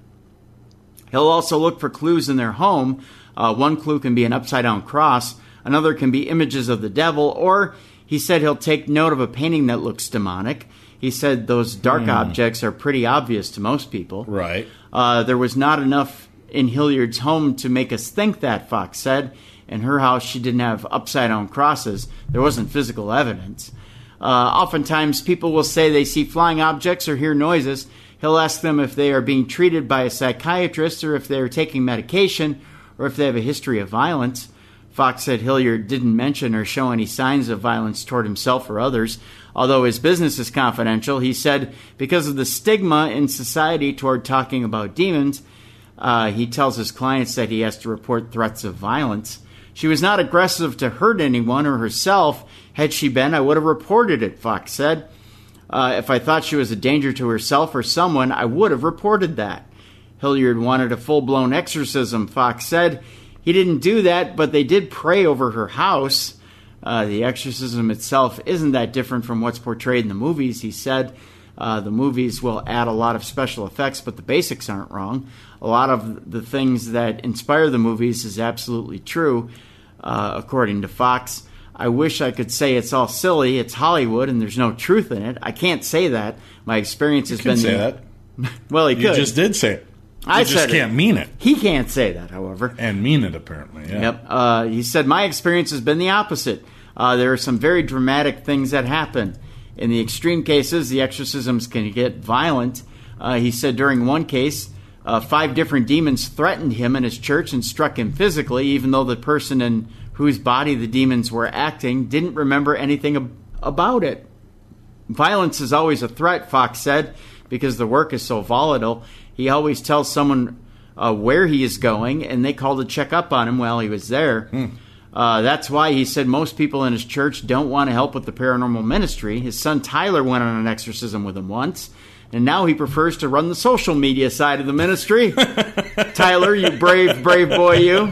Speaker 3: He'll also look for clues in their home. Uh, one clue can be an upside-down cross. Another can be images of the devil. Or he said he'll take note of a painting that looks demonic. He said those dark mm. objects are pretty obvious to most people.
Speaker 4: Right.
Speaker 3: Uh, there was not enough in Hilliard's home to make us think that, Fox said. In her house, she didn't have upside-down crosses. There wasn't physical evidence. Uh, oftentimes, people will say they see flying objects or hear noises. He'll ask them if they are being treated by a psychiatrist or if they are taking medication or if they have a history of violence. Fox said Hilliard didn't mention or show any signs of violence toward himself or others. Although his business is confidential, he said because of the stigma in society toward talking about demons, uh, he tells his clients that he has to report threats of violence. She was not aggressive to hurt anyone or herself. Had she been, I would have reported it, Fox said. Uh, if I thought she was a danger to herself or someone, I would have reported that. Hilliard wanted a full-blown exorcism, Fox said. He didn't do that, but they did pray over her house. Uh, the exorcism itself isn't that different from what's portrayed in the movies, he said. Uh, the movies will add a lot of special effects, but the basics aren't wrong. A lot of the things that inspire the movies is absolutely true, uh, according to Fox. I wish I could say it's all silly. It's Hollywood, and there's no truth in it. I can't say that. My experience has
Speaker 4: you
Speaker 3: been...
Speaker 4: You can say
Speaker 3: the,
Speaker 4: that.
Speaker 3: Well, he
Speaker 4: you
Speaker 3: could.
Speaker 4: You just did say it. You
Speaker 3: I
Speaker 4: just
Speaker 3: said
Speaker 4: can't
Speaker 3: it.
Speaker 4: mean it.
Speaker 3: He can't say that, however.
Speaker 4: And mean it, apparently, yeah.
Speaker 3: Yep. Uh, he said, my experience has been the opposite. Uh, there are some very dramatic things that happen. In the extreme cases, the exorcisms can get violent. Uh, he said during one case, uh, five different demons threatened him in his church and struck him physically, even though the person in whose body the demons were acting didn't remember anything ab- about it. Violence is always a threat, Fox said, because the work is so volatile. He always tells someone uh, where he is going, and they call to check up on him while he was there. Hmm. Uh, that's why he said most people in his church don't want to help with the paranormal ministry. His son Tyler went on an exorcism with him once, and now he prefers to run the social media side of the ministry. Tyler, you brave, brave boy, you.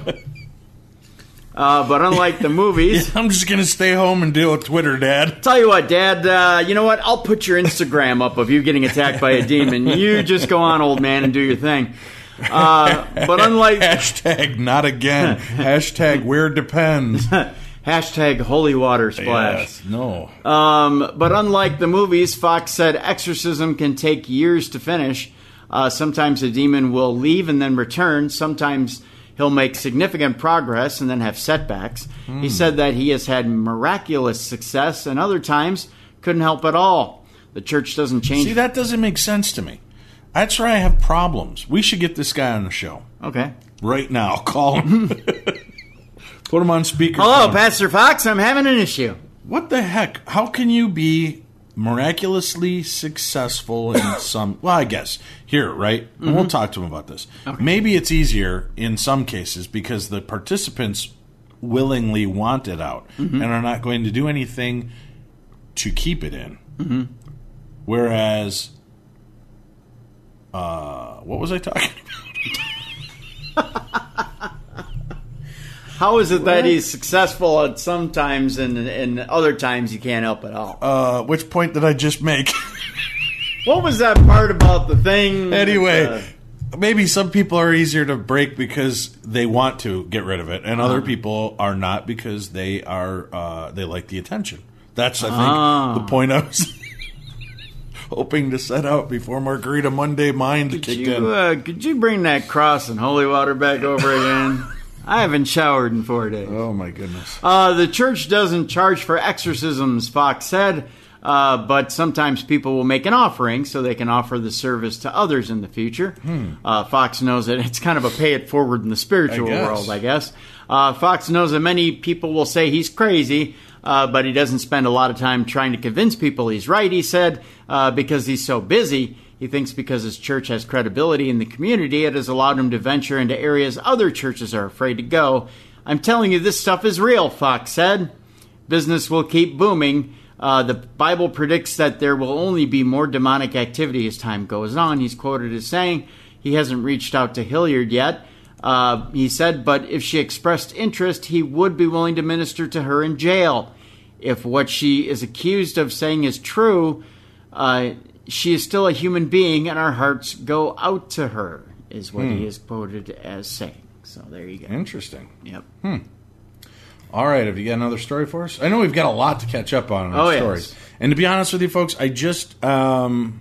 Speaker 3: Uh, but unlike the movies...
Speaker 4: Yeah, I'm just going to stay home and deal with Twitter, Dad.
Speaker 3: Tell you what, Dad, uh, you know what? I'll put your Instagram up of you getting attacked by a demon. You just go on, old man, and do your thing. Uh, but unlike...
Speaker 4: Hashtag not again. Hashtag where depends.
Speaker 3: Hashtag holy water splash.
Speaker 4: Yes, no.
Speaker 3: Um, but unlike the movies, Fox said exorcism can take years to finish. Uh, sometimes a demon will leave and then return. Sometimes he'll make significant progress and then have setbacks. Mm. He said that he has had miraculous success and other times couldn't help at all. The church doesn't change.
Speaker 4: See, that doesn't make sense to me. That's where I have problems. We should get this guy on the show.
Speaker 3: Okay.
Speaker 4: Right now. Call him. Put him on speaker.
Speaker 3: Hello, Pastor Fox. I'm having an issue.
Speaker 4: What the heck? How can you be miraculously successful in some... Well, I guess. Here, right? Mm-hmm. And we'll talk to him about this. Okay. Maybe it's easier in some cases because the participants willingly want it out mm-hmm. and are not going to do anything to keep it in.
Speaker 3: Mm-hmm.
Speaker 4: Whereas... Uh, what was I talking about?
Speaker 3: How is it that he's successful at sometimes and and other times he can't help at all?
Speaker 4: Uh, which point did I just make?
Speaker 3: What was that part about the thing?
Speaker 4: Anyway,
Speaker 3: uh,
Speaker 4: maybe some people are easier to break because they want to get rid of it, and other uh, people are not because they are uh, they like the attention. That's I think uh, the point I was. hoping to set out before Margarita Monday Mind
Speaker 3: could
Speaker 4: kicked
Speaker 3: you,
Speaker 4: in.
Speaker 3: Uh, could you bring that cross and holy water back over again? I haven't showered in four days.
Speaker 4: Oh, my goodness.
Speaker 3: Uh, the church doesn't charge for exorcisms, Fox said, uh, but sometimes people will make an offering so they can offer the service to others in the future. Hmm. Uh, Fox knows that it's kind of a pay it forward in the spiritual
Speaker 4: I
Speaker 3: world, I guess. Uh, Fox knows that many people will say he's crazy, uh, but he doesn't spend a lot of time trying to convince people he's right, he said, uh, because he's so busy. He thinks because his church has credibility in the community, it has allowed him to venture into areas other churches are afraid to go. I'm telling you, this stuff is real, Fox said. Business will keep booming. Uh, the Bible predicts that there will only be more demonic activity as time goes on. He's quoted as saying he hasn't reached out to Hilliard yet. Uh, he said, but if she expressed interest, he would be willing to minister to her in jail. If what she is accused of saying is true, uh, she is still a human being, and our hearts go out to her, is what hmm. he is quoted as saying. So there you go.
Speaker 4: Interesting.
Speaker 3: Yep.
Speaker 4: Hmm. All right, have you got another story for us? I know we've got a lot to catch up on in our
Speaker 3: oh,
Speaker 4: stories.
Speaker 3: Yes.
Speaker 4: And to be honest with you, folks, I just um,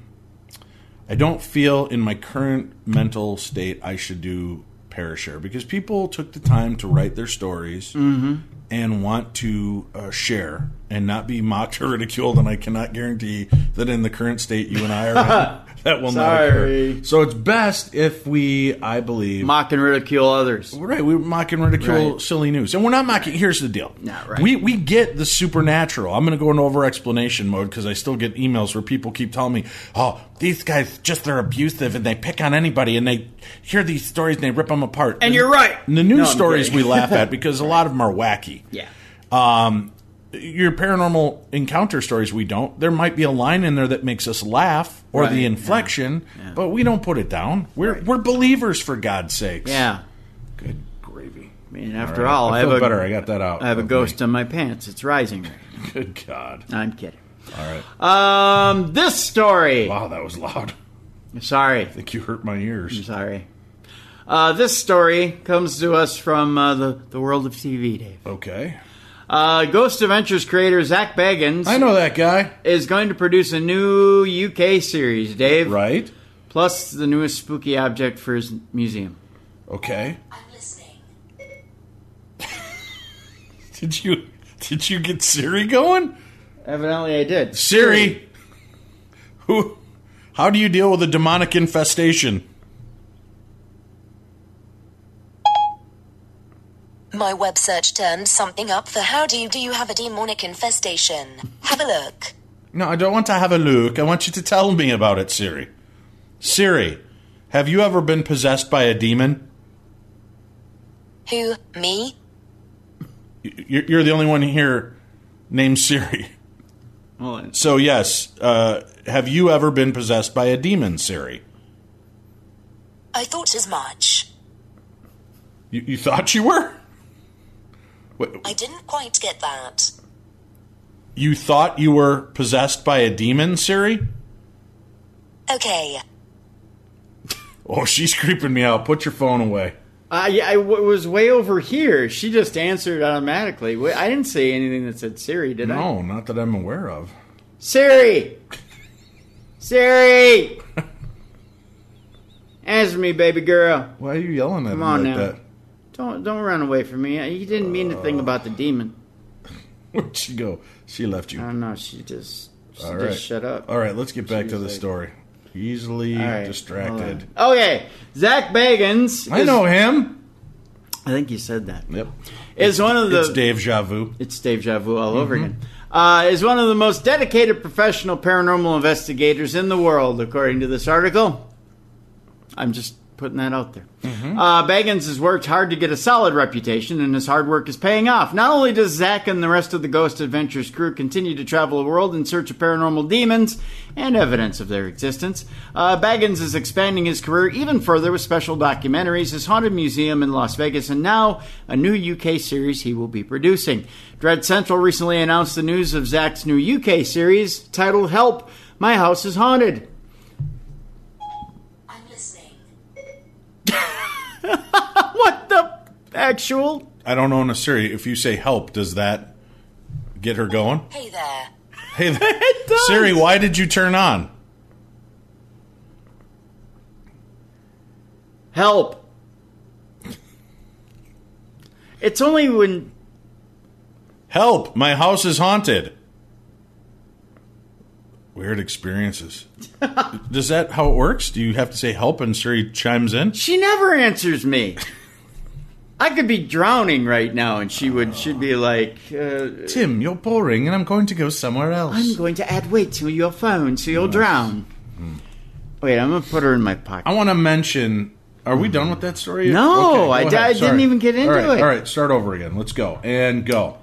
Speaker 4: I don't feel in my current mental state I should do Parashare because people took the time to write their stories
Speaker 3: mm-hmm.
Speaker 4: and want to uh, share and not be mocked or ridiculed. And I cannot guarantee that in the current state you and I are in, that will not occur. So it's best if we, I believe...
Speaker 3: mock and ridicule others.
Speaker 4: Right, we mock and ridicule
Speaker 3: right.
Speaker 4: silly news. And we're not mocking... Here's the deal.
Speaker 3: Not right.
Speaker 4: We, we get the supernatural. I'm going to go in over-explanation mode because I still get emails where people keep telling me, oh, these guys just, they're abusive and they pick on anybody and they hear these stories and they rip them apart.
Speaker 3: And, and you're right.
Speaker 4: And the news
Speaker 3: no,
Speaker 4: stories we laugh at because a lot of them are wacky.
Speaker 3: Yeah.
Speaker 4: Um... Your paranormal encounter stories, we don't. There might be a line in there that makes us laugh or
Speaker 3: right.
Speaker 4: the inflection,
Speaker 3: yeah. Yeah.
Speaker 4: but we don't put it down. We're
Speaker 3: right.
Speaker 4: we're believers, for God's sakes.
Speaker 3: Yeah.
Speaker 4: Good gravy.
Speaker 3: I mean, after
Speaker 4: all,
Speaker 3: all,
Speaker 4: right.
Speaker 3: I,
Speaker 4: I feel
Speaker 3: have a,
Speaker 4: better. I got that out.
Speaker 3: I have a ghost
Speaker 4: me.
Speaker 3: on my pants. It's rising right now.
Speaker 4: Good God.
Speaker 3: I'm kidding.
Speaker 4: All right.
Speaker 3: Um, this story.
Speaker 4: Wow, that was loud.
Speaker 3: Sorry.
Speaker 4: I think you hurt my ears.
Speaker 3: I'm sorry. Uh, this story comes to us from uh, the, the world of T V, Dave.
Speaker 4: Okay.
Speaker 3: Uh, Ghost Adventures creator Zach Bagans.
Speaker 4: I know that guy.
Speaker 3: Is going to produce a new U K series, Dave.
Speaker 4: Right.
Speaker 3: Plus the newest spooky object for his museum.
Speaker 4: Okay.
Speaker 6: I'm listening.
Speaker 4: Did you did you get Siri going?
Speaker 3: Evidently I did.
Speaker 4: Siri, who? How do you deal with a demonic infestation?
Speaker 6: My web search turned something up for how do you do you have a demonic infestation? Have a look.
Speaker 4: No, I don't want to have a look. I want you to tell me about it, Siri. Siri, have you ever been possessed by a demon?
Speaker 6: Who? Me?
Speaker 4: You're the only one here named Siri.
Speaker 3: Well,
Speaker 4: so, yes, uh, have you ever been possessed by a demon, Siri?
Speaker 6: I thought as much.
Speaker 4: You, you thought you were? Wait,
Speaker 6: I didn't quite get that.
Speaker 4: You thought you were possessed by a demon, Siri?
Speaker 6: Okay.
Speaker 4: Oh, she's creeping me out. Put your phone away.
Speaker 3: Uh, yeah, I w- was way over here. She just answered automatically. I didn't say anything that said Siri, did
Speaker 4: no,
Speaker 3: I?
Speaker 4: No, not that I'm aware of.
Speaker 3: Siri! Siri! Answer me, baby girl.
Speaker 4: Why are you yelling at
Speaker 3: Come
Speaker 4: me
Speaker 3: on
Speaker 4: like
Speaker 3: now.
Speaker 4: that?
Speaker 3: Don't don't run away from me. You didn't mean a thing about the demon.
Speaker 4: Where'd she go? She left you.
Speaker 3: I don't know. She just, she
Speaker 4: All
Speaker 3: just
Speaker 4: right.
Speaker 3: shut up.
Speaker 4: All right, let's get back
Speaker 3: She
Speaker 4: to
Speaker 3: was
Speaker 4: the
Speaker 3: like-
Speaker 4: story. Easily
Speaker 3: All right,
Speaker 4: distracted.
Speaker 3: hold on. Okay, Zach Bagans.
Speaker 4: I
Speaker 3: is-
Speaker 4: know him.
Speaker 3: I think you said that.
Speaker 4: Yep.
Speaker 3: Is one of the.
Speaker 4: It's Dave Javu.
Speaker 3: It's Dave Javu all over again. Uh, is one of the most dedicated professional paranormal investigators in the world, according to this article. I'm just putting that out there.
Speaker 4: Mm-hmm.
Speaker 3: Uh, Bagans has worked hard to get a solid reputation, and his hard work is paying off. Not only does Zach and the rest of the Ghost Adventures crew continue to travel the world in search of paranormal demons and evidence of their existence, uh, Bagans is expanding his career even further with special documentaries, his haunted museum in Las Vegas, and now a new U K series he will be producing. Dread Central recently announced the news of Zach's new U K series titled Help, My House is Haunted. What the actual?
Speaker 4: I don't know in a Siri. If you say help, does that get her going?
Speaker 6: Hey there.
Speaker 4: Hey, there.
Speaker 3: It does.
Speaker 4: Siri, why did you turn on?
Speaker 3: Help. It's only when...
Speaker 4: Help! My house is haunted. Weird experiences. Does that how it works? Do you have to say help and Siri chimes in?
Speaker 3: She never answers me. I could be drowning right now, and she would she'd be like... Uh,
Speaker 4: Tim, you're boring, and I'm going to go somewhere else.
Speaker 3: I'm going to add weight to your phone so you'll yes. drown. Mm. Wait, I'm going to put her in my pocket.
Speaker 4: I want to mention... Are we done with that story?
Speaker 3: No, okay, I, d- I didn't even get into
Speaker 4: all right,
Speaker 3: it.
Speaker 4: All right, start over again. Let's go. And go.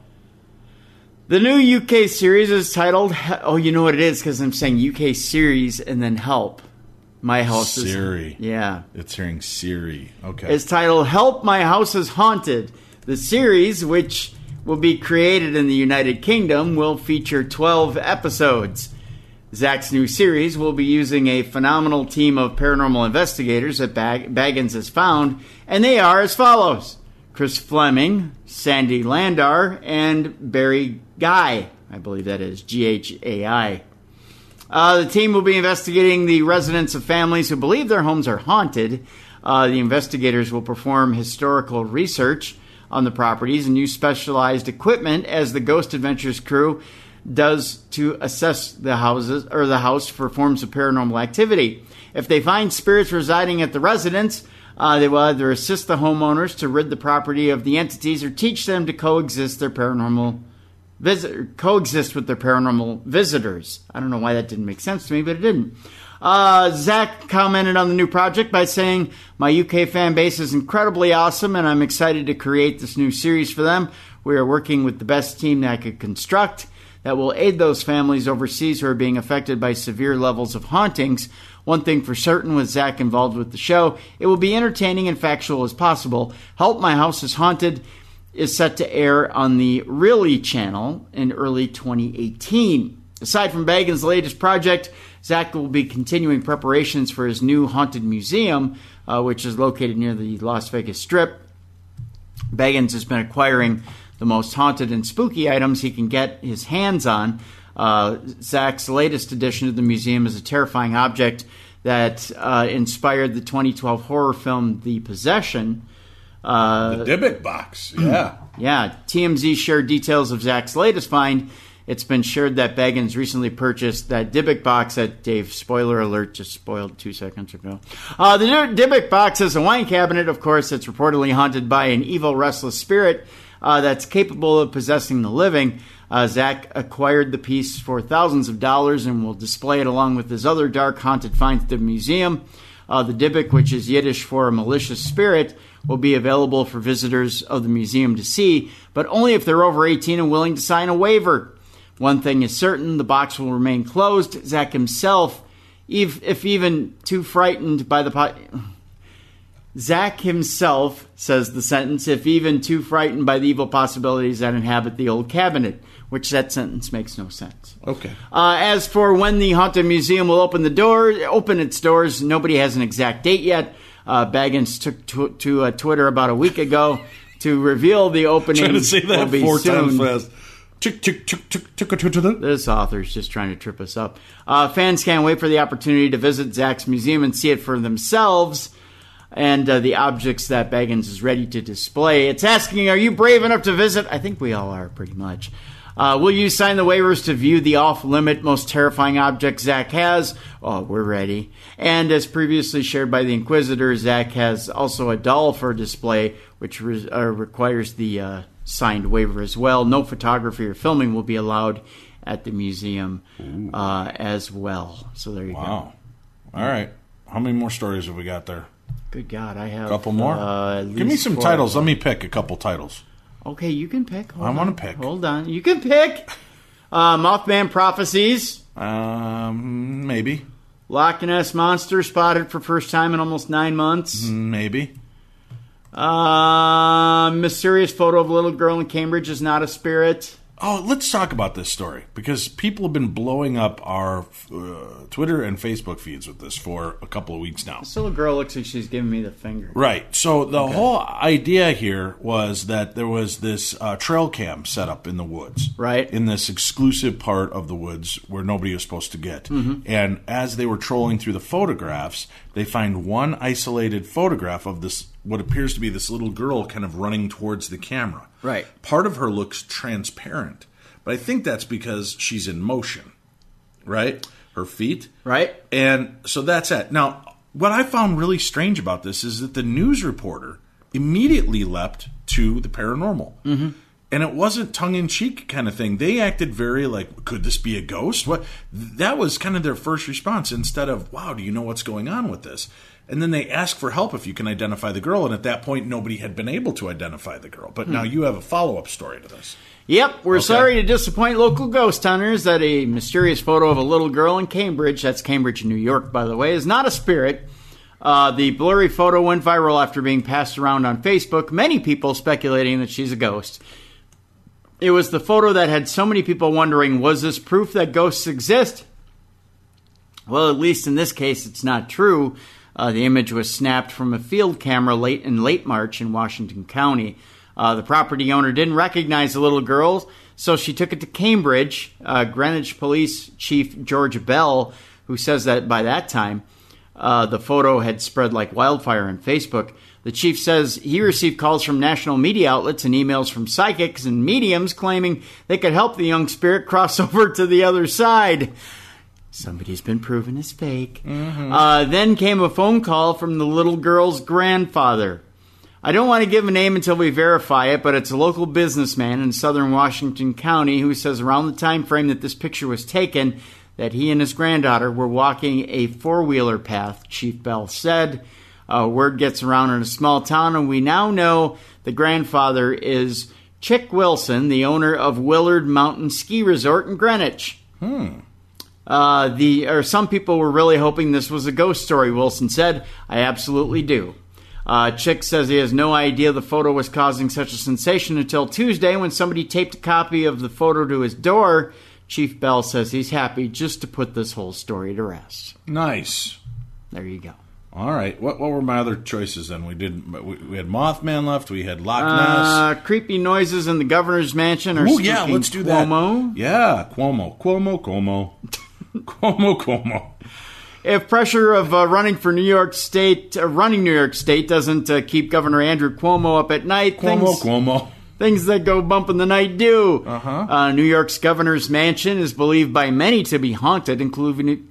Speaker 3: The new U K series is titled... Oh, you know what it is, because I'm saying U K series and then Help. My house
Speaker 4: Siri.
Speaker 3: is...
Speaker 4: Siri.
Speaker 3: Yeah.
Speaker 4: It's hearing Siri. Okay.
Speaker 3: It's titled Help, My House is Haunted. The series, which will be created in the United Kingdom, will feature twelve episodes. Zach's new series will be using a phenomenal team of paranormal investigators that Bag- Baggins has found, and they are as follows. Chris Fleming, Sandy Landar, and Barry Guy. I believe that is G H A I. Uh, the team will be investigating the residents of families who believe their homes are haunted. Uh, the investigators will perform historical research on the properties and use specialized equipment as the Ghost Adventures crew does to assess the houses or the house for forms of paranormal activity. If they find spirits residing at the residence, uh, they will either assist the homeowners to rid the property of the entities or teach them to coexist their paranormal visit coexist with their paranormal visitors. I don't know why that didn't make sense to me, but it didn't. Uh, Zach commented on the new project by saying, "My U K fan base is incredibly awesome, and I'm excited to create this new series for them. We are working with the best team that I could construct that will aid those families overseas who are being affected by severe levels of hauntings. One thing for certain, with Zach involved with the show, it will be entertaining and factual as possible. Help, My House is Haunted is set to air on the Really channel in early twenty eighteen. Aside from Baggins' latest project, Zach will be continuing preparations for his new haunted museum, uh, which is located near the Las Vegas Strip. Baggins has been acquiring the most haunted and spooky items he can get his hands on. Uh, Zach's latest addition to the museum is a terrifying object that uh, inspired the twenty twelve horror film The Possession. Uh,
Speaker 4: the Dybbuk box, yeah.
Speaker 3: Yeah, T M Z shared details of Zach's latest find. It's been shared that Baggins recently purchased that Dybbuk box that Dave, spoiler alert, just spoiled two seconds ago. Uh, the Dybbuk box is a wine cabinet, of course, that's reportedly haunted by an evil, restless spirit uh, that's capable of possessing the living. Uh, Zach acquired the piece for thousands of dollars and will display it along with his other dark, haunted finds at the museum. Uh, the Dybbuk, which is Yiddish for a malicious spirit, will be available for visitors of the museum to see, but only if they're over eighteen and willing to sign a waiver. One thing is certain, the box will remain closed. Zach himself, if, if even too frightened by the... Po- Zach himself, says the sentence, if even too frightened by the evil possibilities that inhabit the old cabinet, which that sentence makes no sense.
Speaker 4: Okay.
Speaker 3: Uh, as for when the Haunted Museum will open the door, open its doors, nobody has an exact date yet. Uh, Baggins took to, to uh, Twitter about a week ago to reveal the opening.
Speaker 4: Trying to say that
Speaker 3: will be
Speaker 4: four
Speaker 3: soon.
Speaker 4: times fast. Chick, chick, chick, chick, chick, chick, chick.
Speaker 3: This author's just trying to trip us up. Uh, fans can't wait for the opportunity to visit Zach's museum and see it for themselves and uh, the objects that Baggins is ready to display. It's asking, are you brave enough to visit? I think we all are, pretty much. Uh, will you sign the waivers to view the off-limit, most terrifying object Zach has? Oh, we're ready. And as previously shared by the Inquisitor, Zach has also a doll for display, which re- uh, requires the uh, signed waiver as well. No photography or filming will be allowed at the museum uh, as well. So there you
Speaker 4: wow.
Speaker 3: go.
Speaker 4: Wow. All right. How many more stories have we got there?
Speaker 3: Good God, I have...
Speaker 4: A couple more?
Speaker 3: Uh,
Speaker 4: Give me some titles. Let me pick a couple titles.
Speaker 3: Okay, you can pick. Hold
Speaker 4: I
Speaker 3: on.
Speaker 4: want to pick.
Speaker 3: Hold on. You can pick. Uh, Mothman Prophecies.
Speaker 4: Um, maybe.
Speaker 3: Loch Ness Monster spotted for first time in almost nine months.
Speaker 4: Maybe.
Speaker 3: Uh, mysterious photo of little girl in Cambridge is not a spirit.
Speaker 4: Oh, let's talk about this story because people have been blowing up our uh, Twitter and Facebook feeds with this for a couple of weeks now.
Speaker 3: This little girl looks like she's giving me the finger.
Speaker 4: Right. So the
Speaker 3: okay.
Speaker 4: whole idea here was that there was this uh, trail cam set up in the woods.
Speaker 3: Right.
Speaker 4: In this exclusive part of the woods where nobody was supposed to get.
Speaker 3: Mm-hmm.
Speaker 4: And as they were trolling through the photographs, they find one isolated photograph of this, what appears to be this little girl kind of running towards the camera.
Speaker 3: Right.
Speaker 4: Part of her looks transparent, but I think that's because she's in motion, right? Her feet.
Speaker 3: Right.
Speaker 4: And so that's it. Now, what I found really strange about this is that the news reporter immediately leapt to the paranormal.
Speaker 3: Mm-hmm.
Speaker 4: And it wasn't tongue-in-cheek kind of thing. They acted very like, could this be a ghost? What? That was kind of their first response instead of, wow, do you know what's going on with this? And then they ask for help if you can identify the girl. And at that point, nobody had been able to identify the girl. But hmm. now you have a follow-up story to this.
Speaker 3: Yep, we're
Speaker 4: okay.
Speaker 3: sorry to disappoint local ghost hunters that a mysterious photo of a little girl in Cambridge, that's Cambridge, New York, by the way, is not a spirit. Uh, the blurry photo went viral after being passed around on Facebook, many people speculating that she's a ghost. It was the photo that had so many people wondering, was this proof that ghosts exist? Well, at least in this case, it's not true. Uh, the image was snapped from a field camera late in late March in Washington County. Uh, the property owner didn't recognize the little girl, so she took it to Cambridge. Uh, Greenwich Police Chief George Bell, who says that by that time, uh, the photo had spread like wildfire on Facebook. The chief says he received calls from national media outlets and emails from psychics and mediums claiming they could help the young spirit cross over to the other side. Somebody's been proven as fake. Mm-hmm. Uh, then came a phone call from the little girl's grandfather. I don't want to give a name until we verify it, but it's a local businessman in southern Washington County who says around the time frame that this picture was taken, that he and his granddaughter were walking a four-wheeler path, Chief Bell said. Uh, word gets around in a small town, and we now know the grandfather is Chick Wilson, the owner of Willard Mountain Ski Resort in Greenwich.
Speaker 4: Hmm.
Speaker 3: Uh, the or some people were really hoping this was a ghost story, Wilson said. I absolutely do. Uh, Chick says he has no idea the photo was causing such a sensation until Tuesday when somebody taped a copy of the photo to his door. Chief Bell says he's happy just to put this whole story to rest.
Speaker 4: Nice.
Speaker 3: There you go.
Speaker 4: All right. What what were my other choices then? We did. We, we had Mothman left. We had Loch
Speaker 3: Uh,
Speaker 4: Ness.
Speaker 3: creepy noises in the governor's mansion. Or
Speaker 4: Oh yeah, let's do that.
Speaker 3: Cuomo.
Speaker 4: Yeah, Cuomo, Cuomo, Cuomo, Cuomo, Cuomo.
Speaker 3: If pressure of uh, running for New York State, uh, running New York State doesn't uh, keep Governor Andrew Cuomo up at night,
Speaker 4: Cuomo,
Speaker 3: things,
Speaker 4: Cuomo.
Speaker 3: things that go bump in the night do.
Speaker 4: Uh-huh.
Speaker 3: Uh, New York's governor's mansion is believed by many to be haunted, including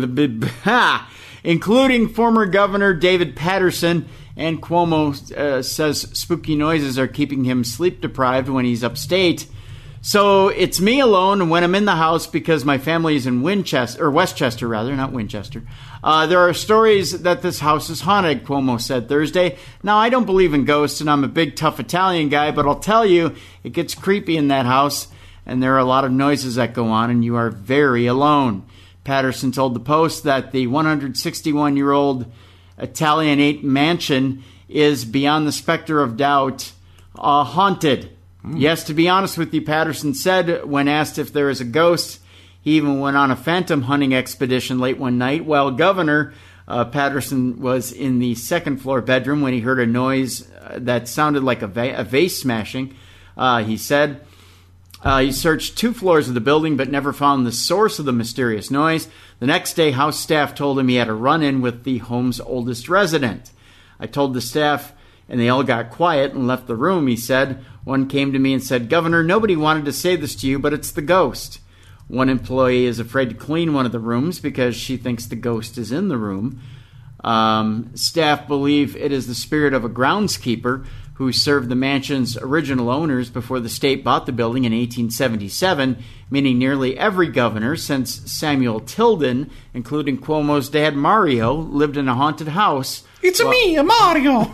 Speaker 3: including former Governor David Patterson. And Cuomo uh, says spooky noises are keeping him sleep deprived when he's upstate. So it's me alone when I'm in the house because my family is in Winchester, or Westchester rather, not Winchester. Uh, there are stories that this house is haunted, Cuomo said Thursday. Now, I don't believe in ghosts, and I'm a big, tough Italian guy, but I'll tell you, it gets creepy in that house, and there are a lot of noises that go on, and you are very alone. Patterson told the Post that the one hundred sixty-one-year-old Italianate mansion is, beyond the specter of doubt, uh, haunted. Yes, to be honest with you, Patterson said when asked if there is a ghost. He even went on a phantom hunting expedition late one night while Governor uh, Patterson was in the second floor bedroom when he heard a noise uh, that sounded like a, va- a vase smashing. Uh, he said uh, he searched two floors of the building but never found the source of the mysterious noise. The next day, house staff told him he had a run-in with the home's oldest resident. I told the staff, and they all got quiet and left the room, he said. One came to me and said, Governor, nobody wanted to say this to you, but it's the ghost. One employee is afraid to clean one of the rooms because she thinks the ghost is in the room. Um, staff believe it is the spirit of a groundskeeper who served the mansion's original owners before the state bought the building in eighteen seventy-seven, meaning nearly every governor since Samuel Tilden, including Cuomo's dad Mario, lived in a haunted house.
Speaker 4: It's well, me, a Mario!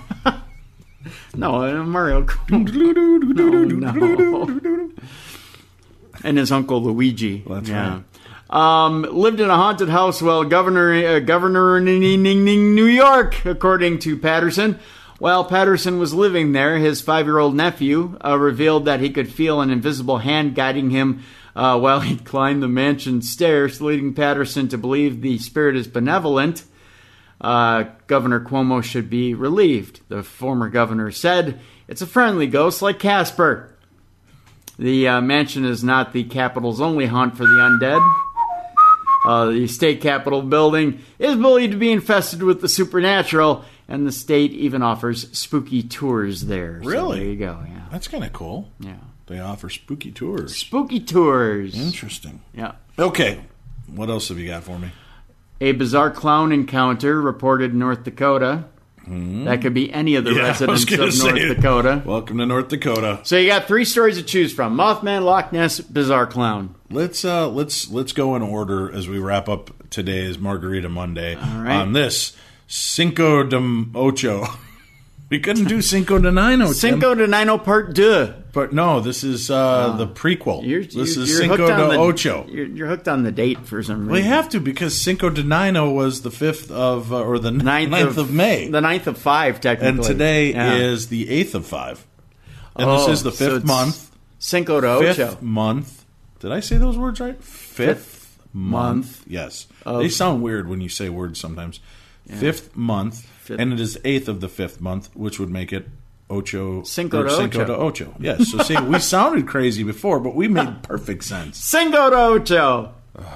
Speaker 3: No, Mario. No, no. And his uncle Luigi.
Speaker 4: That's
Speaker 3: yeah.
Speaker 4: right.
Speaker 3: Um, lived in a haunted house while governor uh, governor in New York, according to Patterson. While Patterson was living there, his five-year-old nephew uh, revealed that he could feel an invisible hand guiding him uh, while he climbed the mansion stairs, leading Patterson to believe the spirit is benevolent. Uh, Governor Cuomo should be relieved. The former governor said, "It's a friendly ghost like Casper." The uh, mansion is not the capital's only haunt for the undead. Uh, the state capitol building is believed to be infested with the supernatural, and the state even offers spooky tours there.
Speaker 4: Really?
Speaker 3: So there you go. Yeah,
Speaker 4: that's kind of cool.
Speaker 3: Yeah,
Speaker 4: they offer spooky tours.
Speaker 3: Spooky tours.
Speaker 4: Interesting.
Speaker 3: Yeah.
Speaker 4: Okay, what else have you got for me?
Speaker 3: A bizarre clown encounter reported in North Dakota.
Speaker 4: Mm-hmm.
Speaker 3: That could be any of the
Speaker 4: yeah,
Speaker 3: residents of North
Speaker 4: say,
Speaker 3: Dakota.
Speaker 4: Welcome to North Dakota.
Speaker 3: So you got three stories to choose from: Mothman, Loch Ness, bizarre clown.
Speaker 4: Let's uh, let's let's go in order as we wrap up today's Margarita Monday.
Speaker 3: All right.
Speaker 4: On this Cinco de Ocho. We couldn't do Cinco de Nino.
Speaker 3: Cinco de Nino Part Deux.
Speaker 4: But no, this is uh, uh, the prequel.
Speaker 3: You're,
Speaker 4: this
Speaker 3: you're,
Speaker 4: is
Speaker 3: you're
Speaker 4: Cinco de
Speaker 3: the,
Speaker 4: Ocho.
Speaker 3: You're, you're hooked on the date for some reason.
Speaker 4: We have to because Cinco de Nino was the fifth of uh, or the ninth, ninth of, of May.
Speaker 3: The ninth of five, technically.
Speaker 4: And today
Speaker 3: yeah.
Speaker 4: is the eighth of five. And
Speaker 3: oh,
Speaker 4: this is the fifth
Speaker 3: so
Speaker 4: month.
Speaker 3: Cinco de Ocho.
Speaker 4: Fifth month. Did I say those words right? Fifth, fifth month. month. Yes. They sound weird when you say words sometimes. Yeah. Fifth month. Fifth. And it is eighth of the fifth month, which would make it Ocho.
Speaker 3: Cinco de
Speaker 4: Cinco
Speaker 3: Ocho.
Speaker 4: de Ocho. Yes. So see, we sounded crazy before, but we made perfect sense.
Speaker 3: Cinco de Ocho.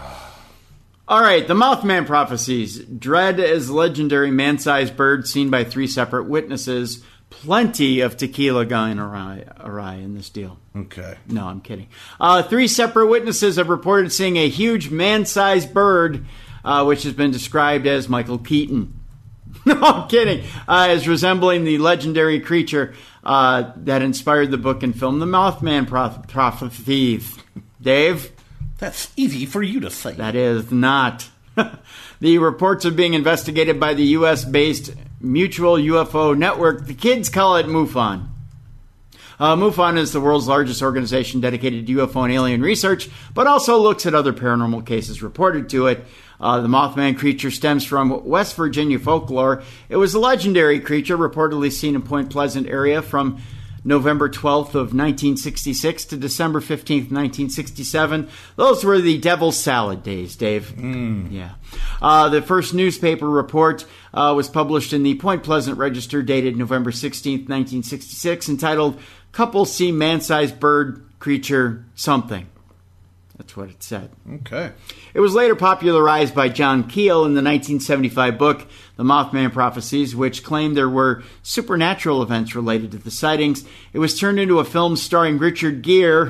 Speaker 3: All right, the Mothman prophecies. Dread as legendary man-sized bird seen by three separate witnesses. Plenty of tequila going awry, awry in this deal.
Speaker 4: Okay.
Speaker 3: No, I'm kidding. Uh, three separate witnesses have reported seeing a huge man-sized bird, uh, which has been described as Michael Keaton. No, I'm kidding. Uh, as resembling the legendary creature uh, that inspired the book and film, The Mothman Proph- Prophecies. Dave?
Speaker 4: That's easy for you to say.
Speaker 3: That is not. The reports are being investigated by the U S-based Mutual U F O Network. The kids call it MUFON. Uh, MUFON is the world's largest organization dedicated to U F O and alien research, but also looks at other paranormal cases reported to it. Uh, the Mothman creature stems from West Virginia folklore. It was a legendary creature reportedly seen in Point Pleasant area from November twelfth of nineteen sixty-six to December fifteenth, nineteen sixty-seven. Those were the Devil's Salad days, Dave.
Speaker 4: Mm.
Speaker 3: Yeah. Uh, the first newspaper report uh, was published in the Point Pleasant Register dated November sixteenth, nineteen sixty-six, entitled Couple See Man-Sized Bird Creature Something. That's what it said.
Speaker 4: Okay.
Speaker 3: It was later popularized by John Keel in the nineteen seventy-five book, The Mothman Prophecies, which claimed there were supernatural events related to the sightings. It was turned into a film starring Richard Gere.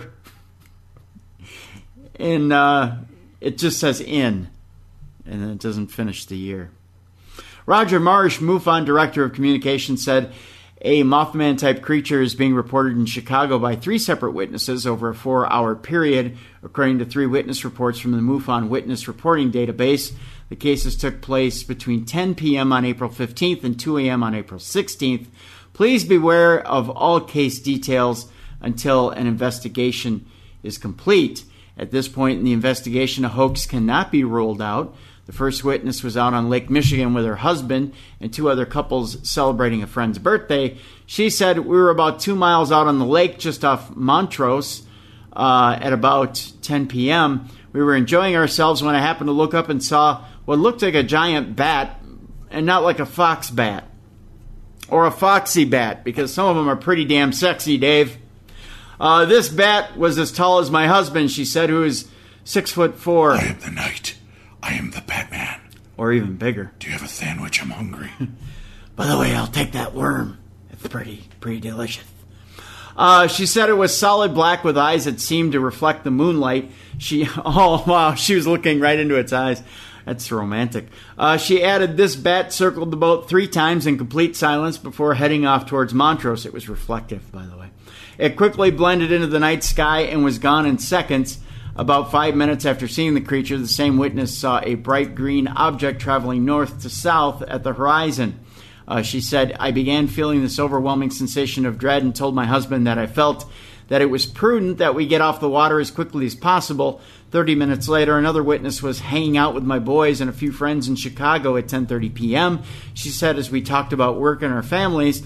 Speaker 3: And uh, it just says in. And then it doesn't finish the year. Roger Marsh, MUFON Director of Communications, said a Mothman-type creature is being reported in Chicago by three separate witnesses over a four-hour period, according to three witness reports from the MUFON Witness Reporting Database. The cases took place between ten p.m. on April fifteenth and two a.m. on April sixteenth. Please beware of all case details until an investigation is complete. At this point in the investigation, a hoax cannot be ruled out. The first witness was out on Lake Michigan with her husband and two other couples celebrating a friend's birthday. She said, we were about two miles out on the lake just off Montrose uh, at about ten p.m. We were enjoying ourselves when I happened to look up and saw what looked like a giant bat and not like a fox bat or a foxy bat, because some of them are pretty damn sexy, Dave. Uh, this bat was as tall as my husband, she said, who is six foot four.
Speaker 4: I am the Knight. I am the Batman.
Speaker 3: Or even bigger.
Speaker 4: Do you have a sandwich? I'm hungry.
Speaker 3: By the way, I'll take that worm. It's pretty, pretty delicious. Uh, she said it was solid black with eyes that seemed to reflect the moonlight. She, oh wow, she was looking right into its eyes. That's romantic. Uh, she added, this bat circled the boat three times in complete silence before heading off towards Montrose. It was reflective, by the way. It quickly blended into the night sky and was gone in seconds. About five minutes after seeing the creature, the same witness saw a bright green object traveling north to south at the horizon. Uh, she said, I began feeling this overwhelming sensation of dread and told my husband that I felt that it was prudent that we get off the water as quickly as possible. Thirty minutes later, another witness was hanging out with my boys and a few friends in Chicago at ten thirty p.m. She said, as we talked about work and our families,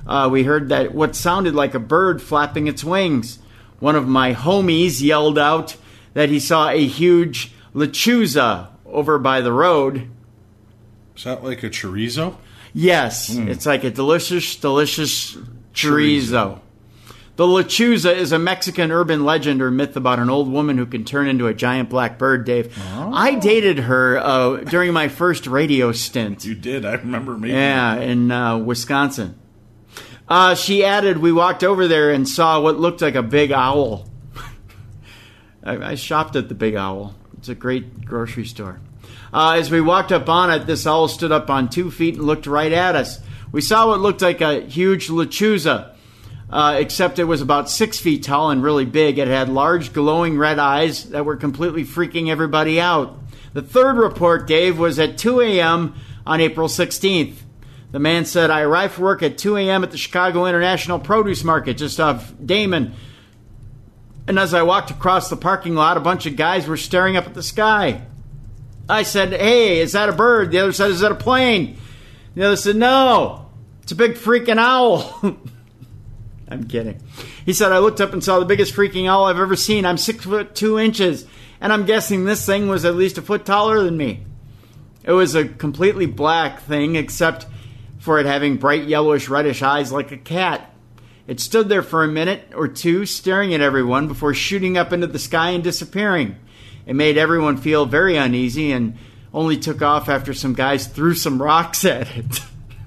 Speaker 3: uh, we heard that what sounded like a bird flapping its wings. One of my homies yelled out that he saw a huge lechuza over by the road.
Speaker 4: Is that like a chorizo?
Speaker 3: Yes, mm. It's like a delicious, delicious chorizo. chorizo. The lechuza is a Mexican urban legend or myth about an old woman who can turn into a giant black bird, Dave. Oh. I dated her uh, during my first radio stint.
Speaker 4: You did? I remember meeting
Speaker 3: Yeah,
Speaker 4: her.
Speaker 3: in uh, Wisconsin. Uh, she added, we walked over there and saw what looked like a big owl. I, I shopped at the Big Owl. It's a great grocery store. Uh, as we walked up on it, this owl stood up on two feet and looked right at us. We saw what looked like a huge lechuza. Uh, except it was about six feet tall and really big. It had large glowing red eyes that were completely freaking everybody out. The third report, Dave, was at two a.m. on April sixteenth. The man said, I arrived for work at two a.m. at the Chicago International Produce Market just off Damon. And as I walked across the parking lot, a bunch of guys were staring up at the sky. I said, hey, is that a bird? The other said, is that a plane? The other said, no, it's a big freaking owl. I'm kidding. He said, I looked up and saw the biggest freaking owl I've ever seen. I'm six foot two inches, and I'm guessing this thing was at least a foot taller than me. It was a completely black thing, except for it having bright yellowish reddish eyes like a cat. It stood there for a minute or two, staring at everyone before shooting up into the sky and disappearing. It made everyone feel very uneasy and only took off after some guys threw some rocks at it.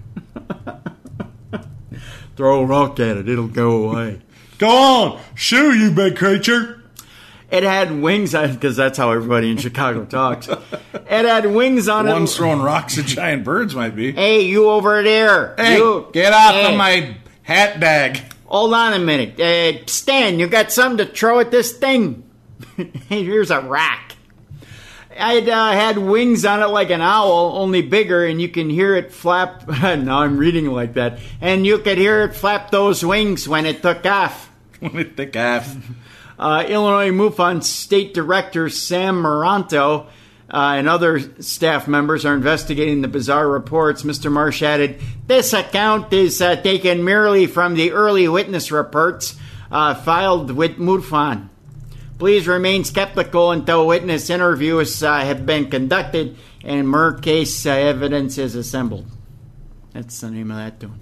Speaker 3: Throw a rock at it, it'll go away.
Speaker 4: Go on, shoo, you big creature.
Speaker 3: It had wings on it, because that's how everybody in Chicago talks. It had wings on
Speaker 4: the
Speaker 3: it.
Speaker 4: Ones throwing rocks at giant birds might be.
Speaker 3: Hey, you over there.
Speaker 4: Hey,
Speaker 3: you,
Speaker 4: get off
Speaker 3: hey.
Speaker 4: of my hat bag.
Speaker 3: Hold on a minute. Uh, Stan, you got something to throw at this thing? Hey, here's a rock. It uh, had wings on it like an owl, only bigger, and you can hear it flap. Now I'm reading like that. And you could hear it flap those wings when it took off.
Speaker 4: When it took off.
Speaker 3: Uh, Illinois MUFON State Director Sam Maranto uh, and other staff members are investigating the bizarre reports. Mister Marsh added, this account is uh, taken merely from the early witness reports uh, filed with MUFON. Please remain skeptical until witness interviews uh, have been conducted and more case uh, evidence is assembled. That's the name of that tune.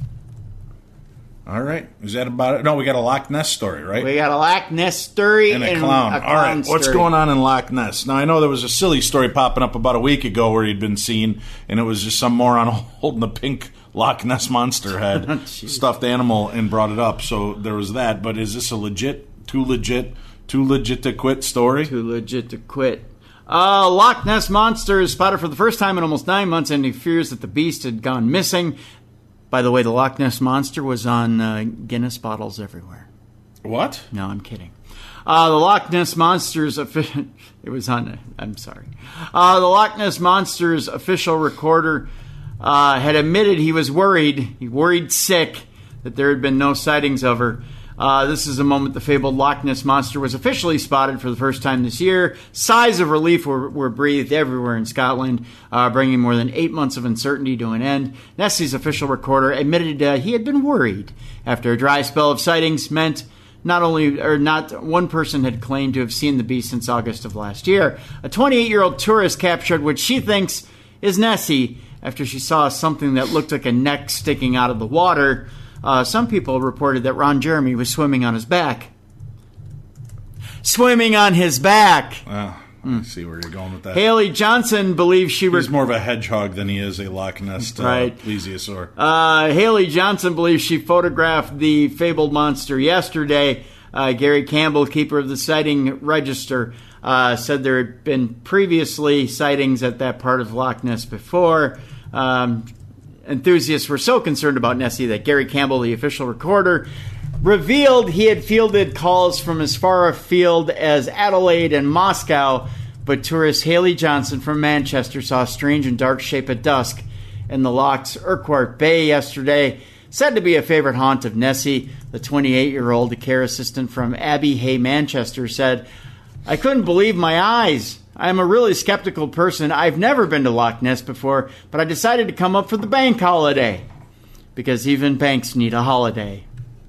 Speaker 4: All right. Is that about it? No, we got a Loch Ness story, right?
Speaker 3: We got a Loch Ness story
Speaker 4: and a
Speaker 3: and
Speaker 4: clown.
Speaker 3: A clown
Speaker 4: All right.
Speaker 3: story.
Speaker 4: What's going on in Loch Ness? Now, I know there was a silly story popping up about a week ago where he'd been seen, and it was just some moron holding a pink Loch Ness monster head, stuffed animal, and brought it up. So there was that. But is this a legit, too legit, too legit to quit story?
Speaker 3: Too legit to quit. Uh, Loch Ness Monster is spotted for the first time in almost nine months, and he fears that the beast had gone missing. By the way, the Loch Ness Monster was on uh, Guinness bottles everywhere.
Speaker 4: What?
Speaker 3: No, I'm kidding. Uh, the Loch Ness Monster's official... It was on... I'm sorry. Uh, the Loch Ness Monster's official recorder uh, had admitted he was worried, he worried sick, that there had been no sightings of her. Uh, this is the moment the fabled Loch Ness Monster was officially spotted for the first time this year. Sighs of relief were, were breathed everywhere in Scotland, uh, bringing more than eight months of uncertainty to an end. Nessie's official recorder admitted uh, he had been worried after a dry spell of sightings meant not only or not one person had claimed to have seen the beast since August of last year. A twenty-eight-year-old tourist captured what she thinks is Nessie after she saw something that looked like a neck sticking out of the water. Uh, some people reported that Ron Jeremy was swimming on his back. Swimming on his back.
Speaker 4: Well, I mm. see where you're going with that.
Speaker 3: Haley Johnson believes she...
Speaker 4: He's more of a hedgehog than he is a Loch Ness uh,
Speaker 3: right.
Speaker 4: plesiosaur.
Speaker 3: Uh, Haley Johnson believes she photographed the fabled monster yesterday. Uh, Gary Campbell, keeper of the sighting register, uh, said there had been previously sightings at that part of Loch Ness before. Um... Enthusiasts were so concerned about Nessie that Gary Campbell, the official recorder, revealed he had fielded calls from as far afield as Adelaide and Moscow, but tourist Haley Johnson from Manchester saw a strange and dark shape at dusk in the Loch's Urquhart Bay yesterday, said to be a favorite haunt of Nessie. The twenty-eight-year-old, a care assistant from Abbey Hay, Manchester, said, I couldn't believe my eyes. I'm a really skeptical person. I've never been to Loch Ness before, but I decided to come up for the bank holiday. because even banks need a holiday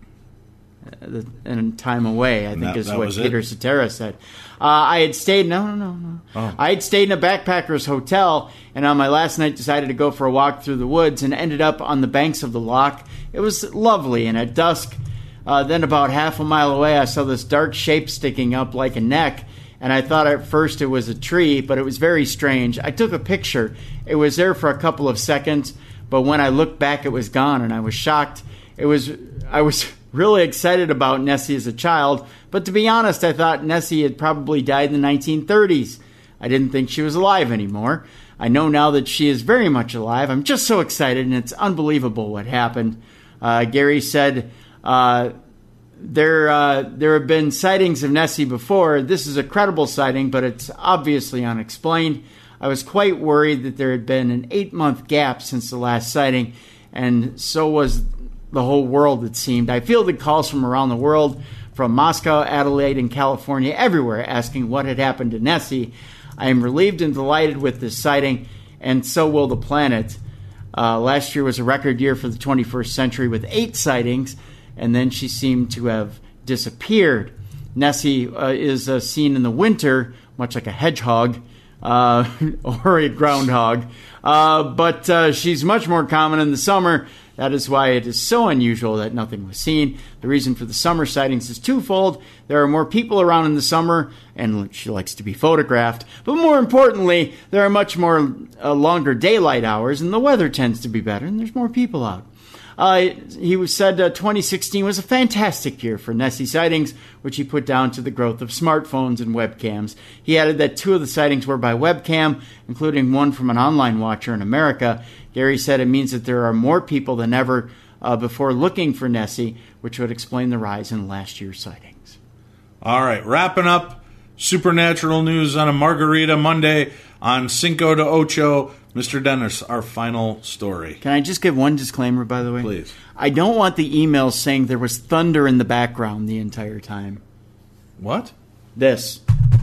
Speaker 3: uh, and time away, I think
Speaker 4: that,
Speaker 3: is
Speaker 4: that
Speaker 3: what Peter
Speaker 4: it?
Speaker 3: Cetera said. Uh, I had stayed, no, no, no, no. Oh. I had stayed in a backpacker's hotel, and on my last night decided to go for a walk through the woods and ended up on the banks of the loch. It was lovely, and at dusk, uh, then about half a mile away, I saw this dark shape sticking up like a neck, and I thought at first it was a tree, but it was very strange. I took a picture. It was there for a couple of seconds, but when I looked back, it was gone, and I was shocked. It was, I was really excited about Nessie as a child, but to be honest, I thought Nessie had probably died in the nineteen thirties. I didn't think she was alive anymore. I know now that she is very much alive. I'm just so excited, and it's unbelievable what happened. Uh, Gary said, uh, there uh, there have been sightings of Nessie before. This is a credible sighting, but it's obviously unexplained. I was quite worried that there had been an eight-month gap since the last sighting, and so was the whole world, it seemed. I fielded calls from around the world, from Moscow, Adelaide, and California, everywhere, asking what had happened to Nessie. I am relieved and delighted with this sighting, and so will the planet. Uh, last year was a record year for the twenty-first century with eight sightings, and then she seemed to have disappeared. Nessie uh, is uh, seen in the winter, much like a hedgehog uh, or a groundhog, uh, but uh, she's much more common in the summer. That is why it is so unusual that nothing was seen. The reason for the summer sightings is twofold. There are more people around in the summer, and she likes to be photographed. But more importantly, there are much more uh, longer daylight hours, and the weather tends to be better, and there's more people out. Uh, he said uh, twenty sixteen was a fantastic year for Nessie sightings, which he put down to the growth of smartphones and webcams. He added that two of the sightings were by webcam, including one from an online watcher in America. Gary said it means that there are more people than ever uh, before looking for Nessie, which would explain the rise in last year's sightings.
Speaker 4: All right, wrapping up supernatural news on a Margarita Monday on Cinco de Ocho. Mister Dennis, our final story.
Speaker 3: Can I just give one disclaimer, by the way?
Speaker 4: Please.
Speaker 3: I don't want the emails saying there was thunder in the background the entire time.
Speaker 4: What?
Speaker 3: This.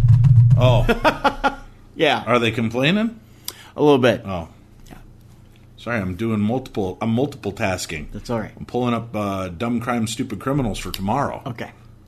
Speaker 4: Oh.
Speaker 3: Yeah.
Speaker 4: Are they complaining?
Speaker 3: A little bit.
Speaker 4: Oh. Yeah. Sorry, I'm doing multiple, I'm multiple tasking.
Speaker 3: That's all right.
Speaker 4: I'm pulling up uh, Dumb Crime, Stupid Criminals for tomorrow.
Speaker 3: Okay.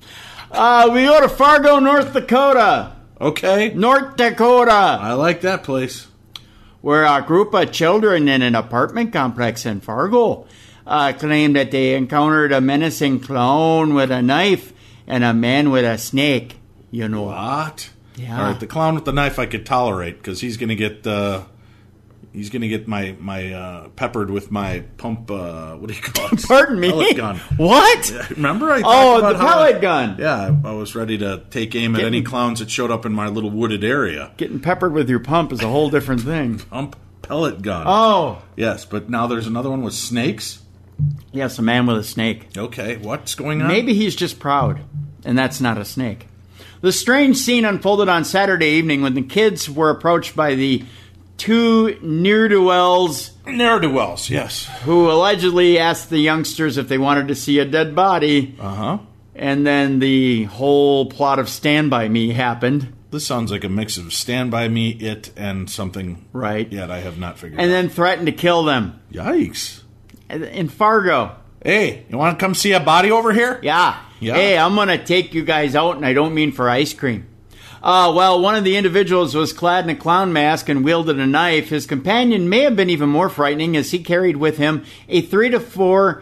Speaker 3: Uh, we go to Fargo, North Dakota.
Speaker 4: Okay.
Speaker 3: North Dakota.
Speaker 4: I like that place.
Speaker 3: Where a group of children in an apartment complex in Fargo uh, claimed that they encountered a menacing clown with a knife and a man with a snake. You know.
Speaker 4: What?
Speaker 3: Yeah.
Speaker 4: All right, the clown with the knife I could tolerate because he's going to get uh, he's going to get my my uh, peppered with my pump. Uh, what do you call it?
Speaker 3: Pardon me.
Speaker 4: Pellet gun.
Speaker 3: What?
Speaker 4: Yeah, remember I?
Speaker 3: Oh,
Speaker 4: about
Speaker 3: the
Speaker 4: how
Speaker 3: pellet
Speaker 4: I,
Speaker 3: gun.
Speaker 4: Yeah, I was ready to take aim
Speaker 3: Getting,
Speaker 4: at any clowns that showed up in my little wooded area.
Speaker 3: Getting peppered with your pump is a whole different thing.
Speaker 4: Pump pellet gun.
Speaker 3: Oh.
Speaker 4: Yes, but now there's another one with snakes?
Speaker 3: Yes, a man with a snake.
Speaker 4: Okay, what's going on?
Speaker 3: Maybe he's just proud, and that's not a snake. The strange scene unfolded on Saturday evening when the kids were approached by the two ne'er-do-wells.
Speaker 4: Ne'er-do-wells, yes.
Speaker 3: Who allegedly asked the youngsters if they wanted to see a dead body.
Speaker 4: Uh-huh.
Speaker 3: And then the whole plot of Stand By Me happened.
Speaker 4: This sounds like a mix of Stand By Me, It, and something
Speaker 3: right.
Speaker 4: yet I have not figured
Speaker 3: and
Speaker 4: out.
Speaker 3: And then threatened to kill them.
Speaker 4: Yikes.
Speaker 3: In Fargo.
Speaker 4: Hey, you want to come see a body over here?
Speaker 3: Yeah.
Speaker 4: yeah.
Speaker 3: Hey, I'm going to take you guys out, and I don't mean for ice cream. Uh, well, one of the individuals was clad in a clown mask and wielded a knife. His companion may have been even more frightening as he carried with him a three to four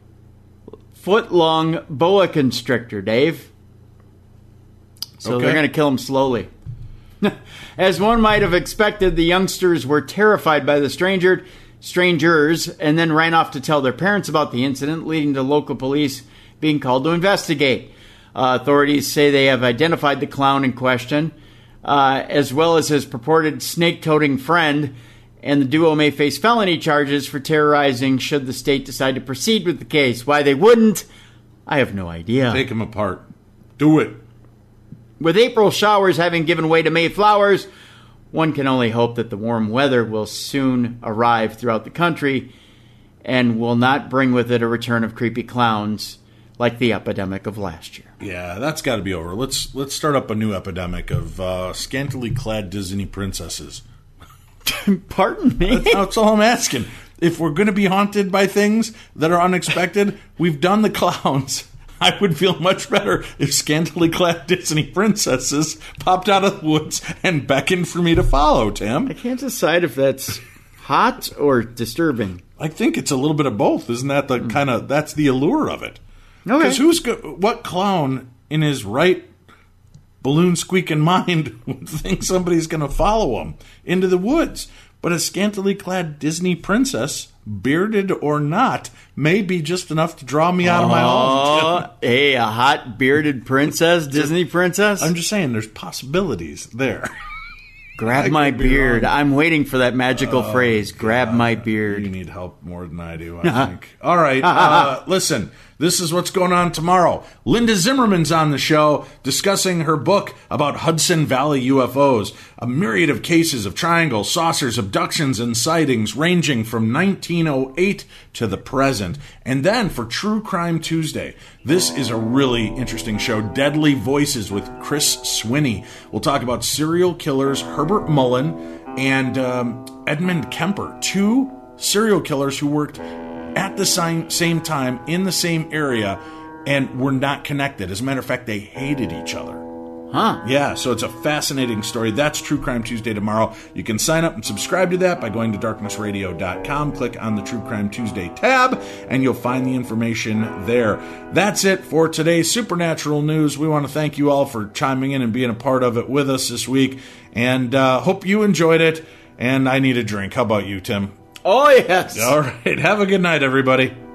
Speaker 3: foot long boa constrictor, Dave. So
Speaker 4: okay.
Speaker 3: they're going to kill him slowly. As one might have expected, the youngsters were terrified by the stranger, strangers and then ran off to tell their parents about the incident, leading to local police being called to investigate. Uh, authorities say they have identified the clown in question, uh, as well as his purported snake-toting friend, and the duo may face felony charges for terrorizing should the state decide to proceed with the case. Why they wouldn't, I have no idea.
Speaker 4: Take them apart. Do it.
Speaker 3: With April showers having given way to May flowers, one can only hope that the warm weather will soon arrive throughout the country and will not bring with it a return of creepy clowns like the epidemic of last year.
Speaker 4: Yeah, that's got to be over. Let's let's start up a new epidemic of uh, scantily clad Disney princesses.
Speaker 3: Pardon me?
Speaker 4: That's, that's all I'm asking. if we're going to be haunted by things that are unexpected, we've done the clowns. I would feel much better if scantily clad Disney princesses popped out of the woods and beckoned for me to follow, Tim.
Speaker 3: I can't decide if that's hot or disturbing.
Speaker 4: I think it's a little bit of both. Isn't that the mm. kind of, that's the allure of it?
Speaker 3: Okay.
Speaker 4: Because who's, go- what clown in his right balloon squeaking mind would think somebody's going to follow him into the woods? But a scantily clad Disney princess, bearded or not, may be just enough to draw me out of my
Speaker 3: home. Hey, a hot bearded princess, Disney princess?
Speaker 4: I'm just saying there's possibilities there.
Speaker 3: Grab my beard. Wrong. I'm waiting for that magical oh, phrase. Grab God. my beard.
Speaker 4: You need help more than I do, I think. All right. Uh, listen, this is what's going on tomorrow. Linda Zimmerman's on the show discussing her book about Hudson Valley U F Os. A myriad of cases of triangles, saucers, abductions, and sightings ranging from nineteen oh eight to the present. And then for True Crime Tuesday, this is a really interesting show. Deadly Voices with Chris Swinney. We'll talk about serial killers Herbert Mullen and um, Edmund Kemper, two serial killers who worked at the same, same time in the same area and were not connected. As a matter of fact, they hated each other.
Speaker 3: Huh.
Speaker 4: Yeah, so it's a fascinating story. That's True Crime Tuesday tomorrow. You can sign up and subscribe to that by going to darkness radio dot com. Click on the True Crime Tuesday tab, and you'll find the information there. That's it for today's Supernatural News. We want to thank you all for chiming in and being a part of it with us this week, and uh, hope you enjoyed it. And I need a drink. How about you, Tim?
Speaker 3: Oh, yes.
Speaker 4: All right. Have a good night, everybody.